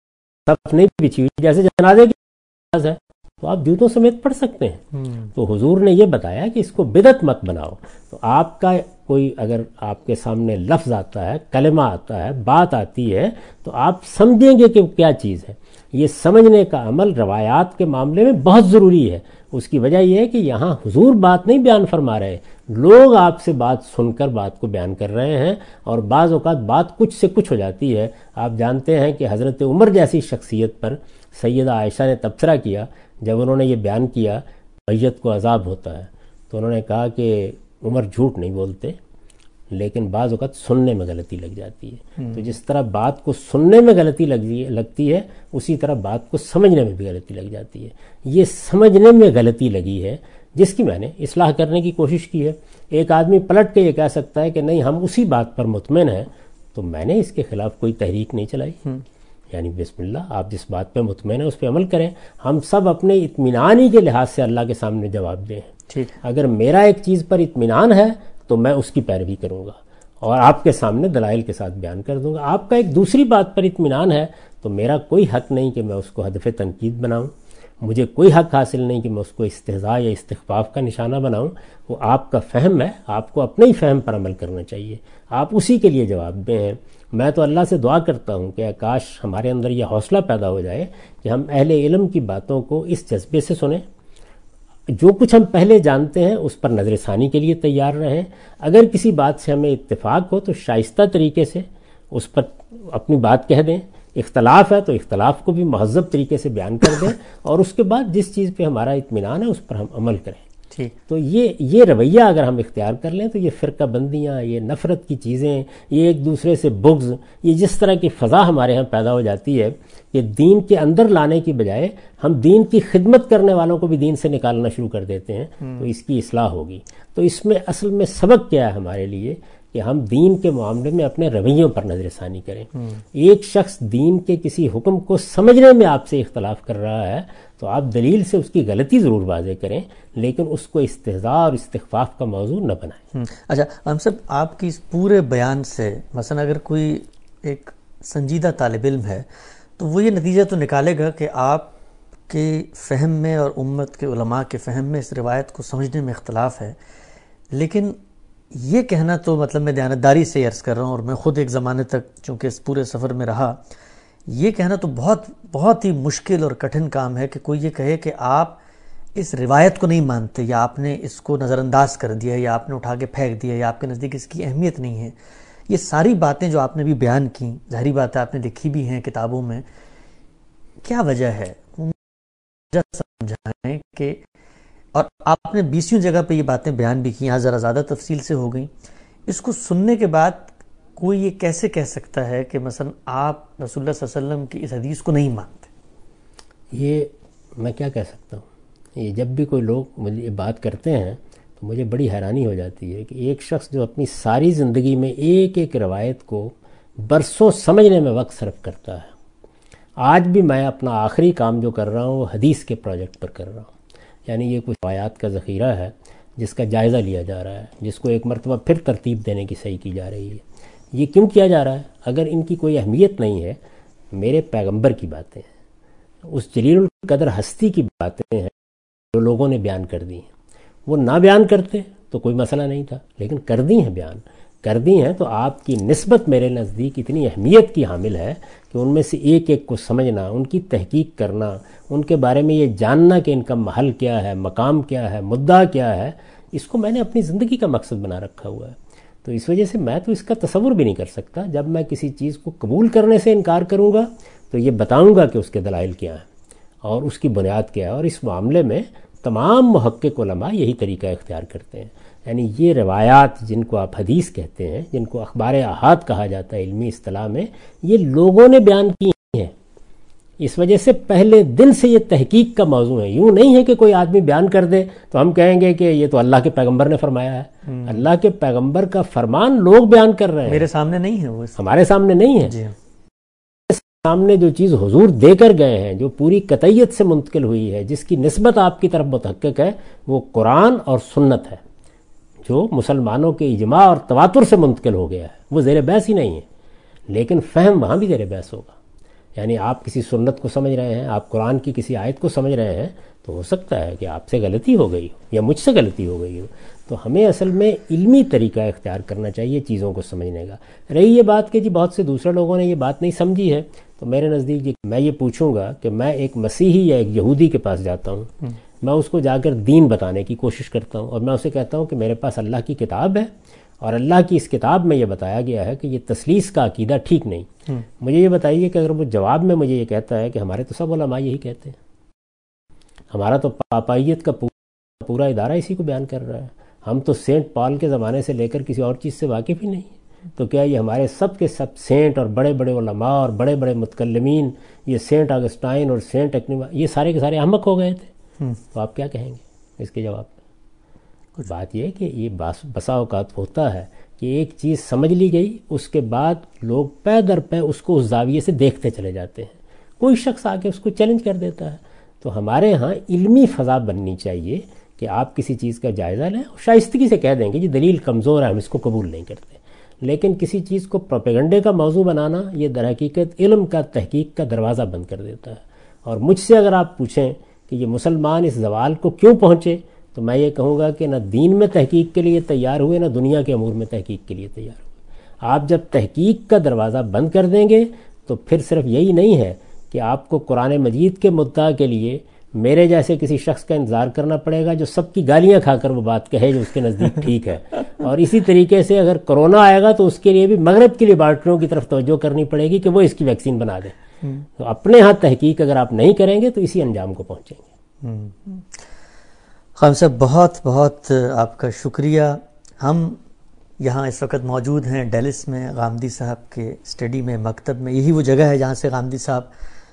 صف نہیں بچھی ہوئی، جیسے جنازے کی نماز ہے، تو آپ جوتوں سمیت پڑھ سکتے ہیں۔ تو حضور نے یہ بتایا کہ اس کو بدعت مت بناؤ۔ تو آپ کا کوئی اگر آپ کے سامنے لفظ آتا ہے، کلمہ آتا ہے، بات آتی ہے، تو آپ سمجھیں گے کہ کیا چیز ہے۔ یہ سمجھنے کا عمل روایات کے معاملے میں بہت ضروری ہے۔ اس کی وجہ یہ ہے کہ یہاں حضور بات نہیں بیان فرما رہے، لوگ آپ سے بات سن کر بات کو بیان کر رہے ہیں، اور بعض اوقات بات کچھ سے کچھ ہو جاتی ہے۔ آپ جانتے ہیں کہ حضرت عمر جیسی شخصیت پر سیدہ عائشہ نے تبصرہ کیا جب انہوں نے یہ بیان کیا میت کو عذاب ہوتا ہے، تو انہوں نے کہا کہ عمر جھوٹ نہیں بولتے، لیکن بعض اوقات سننے میں غلطی لگ جاتی ہے۔ تو جس طرح بات کو سننے میں غلطی لگتی ہے، اسی طرح بات کو سمجھنے میں بھی غلطی لگ جاتی ہے۔ یہ سمجھنے میں غلطی لگی ہے جس کی میں نے اصلاح کرنے کی کوشش کی ہے۔ ایک آدمی پلٹ کے یہ کہہ سکتا ہے کہ نہیں ہم اسی بات پر مطمئن ہیں، تو میں نے اس کے خلاف کوئی تحریک نہیں چلائی۔ یعنی بسم اللہ، آپ جس بات پہ مطمئن ہیں اس پہ عمل کریں۔ ہم سب اپنے اطمینانی کے لحاظ سے اللہ کے سامنے جواب دیں۔ اگر میرا ایک چیز پر اطمینان ہے تو میں اس کی پیروی کروں گا اور آپ کے سامنے دلائل کے ساتھ بیان کر دوں گا۔ آپ کا ایک دوسری بات پر اطمینان ہے تو میرا کوئی حق نہیں کہ میں اس کو ہدف تنقید بناؤں، مجھے کوئی حق حاصل نہیں کہ میں اس کو استہزاء یا استخفاف کا نشانہ بناؤں۔ وہ آپ کا فہم ہے، آپ کو اپنے ہی فہم پر عمل کرنا چاہیے، آپ اسی کے لیے جواب دیں ہیں۔ میں تو اللہ سے دعا کرتا ہوں کہ کاش ہمارے اندر یہ حوصلہ پیدا ہو جائے کہ ہم اہل علم کی باتوں کو اس جذبے سے سنیں، جو کچھ ہم پہلے جانتے ہیں اس پر نظر ثانی کے لیے تیار رہیں۔ اگر کسی بات سے ہمیں اتفاق ہو تو شائستہ طریقے سے اس پر اپنی بات کہہ دیں، اختلاف ہے تو اختلاف کو بھی مہذب طریقے سے بیان کر دیں، اور اس کے بعد جس چیز پہ ہمارا اطمینان ہے اس پر ہم عمل کریں۔ تو یہ یہ رویہ اگر ہم اختیار کر لیں تو یہ فرقہ بندیاں، یہ نفرت کی چیزیں، یہ ایک دوسرے سے بغض، یہ جس طرح کی فضا ہمارے ہاں پیدا ہو جاتی ہے کہ دین کے اندر لانے کی بجائے ہم دین کی خدمت کرنے والوں کو بھی دین سے نکالنا شروع کر دیتے ہیں، تو اس کی اصلاح ہوگی۔ تو اس میں اصل میں سبق کیا ہے ہمارے لیے کہ ہم دین کے معاملے میں اپنے رویوں پر نظر ثانی کریں۔ ایک شخص دین کے کسی حکم کو سمجھنے میں آپ سے اختلاف کر رہا ہے تو آپ دلیل سے اس کی غلطی ضرور واضح کریں، لیکن اس کو استہزاء اور استخفاف کا موضوع نہ بنائیں۔ اچھا ہم سب آپ کی اس پورے بیان سے مثلا اگر کوئی ایک سنجیدہ طالب علم ہے تو وہ یہ نتیجہ تو نکالے گا کہ آپ کے فہم میں اور امت کے علماء کے فہم میں اس روایت کو سمجھنے میں اختلاف ہے، لیکن یہ کہنا تو مطلب میں دیانتداری سے عرض کر رہا ہوں، اور میں خود ایک زمانے تک چونکہ اس پورے سفر میں رہا، یہ کہنا تو بہت بہت ہی مشکل اور کٹھن کام ہے کہ کوئی یہ کہے کہ آپ اس روایت کو نہیں مانتے، یا آپ نے اس کو نظر انداز کر دیا، یا آپ نے اٹھا کے پھینک دیا، یا آپ کے نزدیک اس کی اہمیت نہیں ہے۔ یہ ساری باتیں جو آپ نے بھی بیان کی، ظاہری بات ہے آپ نے لکھی بھی ہیں کتابوں میں، کیا وجہ ہے؟ وجہ سمجھائیں کہ، اور آپ نے بیسیوں جگہ پہ یہ باتیں بیان بھی کی، یہاں ذرا زیادہ تفصیل سے ہو گئیں، اس کو سننے کے بعد کوئی یہ کیسے کہہ سکتا ہے کہ مثلا آپ رسول اللہ صلی اللہ علیہ وسلم کی اس حدیث کو نہیں مانتے؟ یہ میں کیا کہہ سکتا ہوں، یہ جب بھی کوئی لوگ مجھے یہ بات کرتے ہیں تو مجھے بڑی حیرانی ہو جاتی ہے کہ ایک شخص جو اپنی ساری زندگی میں ایک ایک روایت کو برسوں سمجھنے میں وقت صرف کرتا ہے۔ آج بھی میں اپنا آخری کام جو کر رہا ہوں وہ حدیث کے پروجیکٹ پر کر رہا ہوں، یعنی یہ کچھ روایات کا ذخیرہ ہے جس کا جائزہ لیا جا رہا ہے، جس کو ایک مرتبہ پھر ترتیب دینے کی صحیح کی جا رہی ہے۔ یہ کیوں کیا جا رہا ہے؟ اگر ان کی کوئی اہمیت نہیں ہے، میرے پیغمبر کی باتیں ہیں، اس جلیل القدر ہستی کی باتیں ہیں جو لوگوں نے بیان کر دی ہیں، وہ نہ بیان کرتے تو کوئی مسئلہ نہیں تھا، لیکن کر دی ہیں، بیان کر دی ہیں، تو آپ کی نسبت میرے نزدیک اتنی اہمیت کی حامل ہے کہ ان میں سے ایک ایک کو سمجھنا، ان کی تحقیق کرنا، ان کے بارے میں یہ جاننا کہ ان کا محل کیا ہے، مقام کیا ہے، مدعا کیا ہے، اس کو میں نے اپنی زندگی کا مقصد بنا رکھا ہوا ہے۔ تو اس وجہ سے میں تو اس کا تصور بھی نہیں کر سکتا. جب میں کسی چیز کو قبول کرنے سے انکار کروں گا تو یہ بتاؤں گا کہ اس کے دلائل کیا ہیں اور اس کی بنیاد کیا ہے. اور اس معاملے میں تمام محقق علماء یہی طریقہ اختیار کرتے ہیں. یعنی یہ روایات جن کو آپ حدیث کہتے ہیں، جن کو اخبار احاد کہا جاتا ہے علمی اصطلاح میں، یہ لوگوں نے بیان کی ہیں. اس وجہ سے پہلے دن سے یہ تحقیق کا موضوع ہے. یوں نہیں ہے کہ کوئی آدمی بیان کر دے تو ہم کہیں گے کہ یہ تو اللہ کے پیغمبر نے فرمایا ہے. اللہ کے پیغمبر کا فرمان لوگ بیان کر رہے ہیں، میرے سامنے نہیں ہے، وہ ہمارے سامنے نہیں ہے. جی سامنے جو چیز حضور دے کر گئے ہیں، جو پوری قطعیت سے منتقل ہوئی ہے، جس کی نسبت آپ کی طرف متحقق ہے، وہ قرآن اور سنت ہے، جو مسلمانوں کے اجماع اور تواتر سے منتقل ہو گیا ہے. وہ زیر بحث ہی نہیں ہے، لیکن فہم وہاں بھی زیر بحث ہوگا. یعنی آپ کسی سنت کو سمجھ رہے ہیں، آپ قرآن کی کسی آیت کو سمجھ رہے ہیں، تو ہو سکتا ہے کہ آپ سے غلطی ہو گئی ہو یا مجھ سے غلطی ہو گئی ہو. تو ہمیں اصل میں علمی طریقہ اختیار کرنا چاہیے چیزوں کو سمجھنے کا. رہی یہ بات کہ جی بہت سے دوسرے لوگوں نے یہ بات نہیں سمجھی ہے، تو میرے نزدیک جی میں یہ پوچھوں گا کہ میں ایک مسیحی یا ایک یہودی کے پاس جاتا ہوں، میں اس کو جا کر دین بتانے کی کوشش کرتا ہوں، اور میں اسے کہتا ہوں کہ میرے پاس اللہ کی کتاب ہے، اور اللہ کی اس کتاب میں یہ بتایا گیا ہے کہ یہ تثلیث کا عقیدہ ٹھیک نہیں. مجھے یہ بتائیے کہ اگر وہ جواب میں مجھے یہ کہتا ہے کہ ہمارے تو سب علماء یہی کہتے ہیں، ہمارا تو پاپائیت کا پورا ادارہ اسی کو بیان کر رہا ہے، ہم تو سینٹ پال کے زمانے سے لے کر کسی اور چیز سے واقف ہی نہیں، تو کیا یہ ہمارے سب کے سب سینٹ اور بڑے بڑے علماء اور بڑے بڑے متکلمین، یہ سینٹ آگسٹائن اور سینٹ اکنیما، یہ سارے کے سارے احمق ہو گئے تھے؟ تو آپ کیا کہیں گے اس کے جواب میں؟ بات یہ ہے کہ یہ بسا اوقات ہوتا ہے کہ ایک چیز سمجھ لی گئی، اس کے بعد لوگ پے در پے اس کو اس زاویے سے دیکھتے چلے جاتے ہیں، کوئی شخص آ کے اس کو چیلنج کر دیتا ہے. تو ہمارے ہاں علمی فضا بننی چاہیے کہ آپ کسی چیز کا جائزہ لیں، شائستگی سے کہہ دیں گے جی دلیل کمزور ہے، ہم اس کو قبول نہیں کرتے. لیکن کسی چیز کو پروپیگنڈے کا موضوع بنانا یہ در حقیقت علم کا تحقیق کا دروازہ بند کر دیتا ہے. اور مجھ سے اگر آپ پوچھیں کہ یہ مسلمان اس زوال کو کیوں پہنچے، تو میں یہ کہوں گا کہ نہ دین میں تحقیق کے لیے تیار ہوئے، نہ دنیا کے امور میں تحقیق کے لیے تیار ہوئے. آپ جب تحقیق کا دروازہ بند کر دیں گے تو پھر صرف یہی نہیں ہے کہ آپ کو قرآن مجید کے مدعا کے لیے میرے جیسے کسی شخص کا انتظار کرنا پڑے گا جو سب کی گالیاں کھا کر وہ بات کہے جو اس کے نزدیک ٹھیک ہے. اور اسی طریقے سے اگر کرونا آئے گا تو اس کے لیے بھی مغرب کی لیبارٹریوں کی طرف توجہ کرنی پڑے گی کہ وہ اس کی ویکسین بنا دیں. تو اپنے ہاں تحقیق اگر آپ نہیں کریں گے تو اسی انجام کو پہنچیں گے. خان صاحب بہت بہت آپ کا شکریہ. ہم یہاں اس وقت موجود ہیں ڈیلس میں، غامدی صاحب کے اسٹڈی میں، مکتب میں. یہی وہ جگہ ہے جہاں سے غامدی صاحب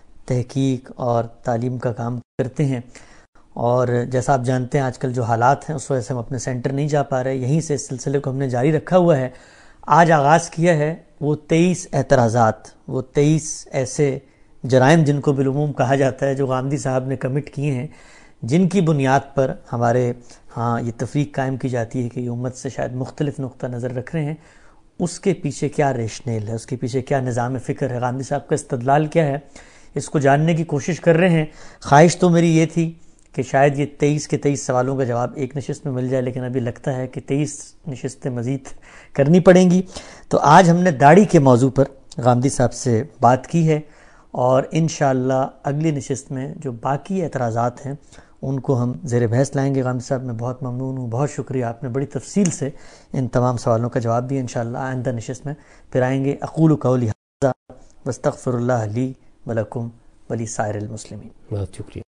تحقیق اور تعلیم کا کام کرتے ہیں. اور جیسا آپ جانتے ہیں آج کل جو حالات ہیں اس وجہ سے ہم اپنے سینٹر نہیں جا پا رہے، یہیں سے اس سلسلے کو ہم نے جاری رکھا ہوا ہے. آج آغاز کیا ہے وہ تیئیس اعتراضات، وہ تیئیس ایسے جرائم جن کو بالعموم کہا جاتا ہے جو غامدی صاحب نے کمٹ کیے ہیں، جن کی بنیاد پر ہمارے ہاں یہ تفریق قائم کی جاتی ہے کہ یہ امت سے شاید مختلف نقطہ نظر رکھ رہے ہیں. اس کے پیچھے کیا ریشنل ہے، اس کے پیچھے کیا نظام فکر ہے، غامدی صاحب کا استدلال کیا ہے، اس کو جاننے کی کوشش کر رہے ہیں. خواہش تو میری یہ تھی کہ شاید یہ تیئیس کے تیئیس سوالوں کا جواب ایک نشست میں مل جائے، لیکن ابھی لگتا ہے کہ تیئیس نشستیں مزید کرنی پڑیں گی. تو آج ہم نے داڑھی کے موضوع پر غامدی صاحب سے بات کی ہے، اور انشاءاللہ اگلی نشست میں جو باقی اعتراضات ہیں ان کو ہم زیر بحث لائیں گے. غامدی صاحب میں بہت ممنون ہوں، بہت شکریہ، آپ نے بڑی تفصیل سے ان تمام سوالوں کا جواب دیا. انشاءاللہ آئندہ نشست میں پھر آئیں گے. اقول قولی ھذا واستغفر اللہ لی ولکم ولی سائر المسلمین. بہت شکریہ.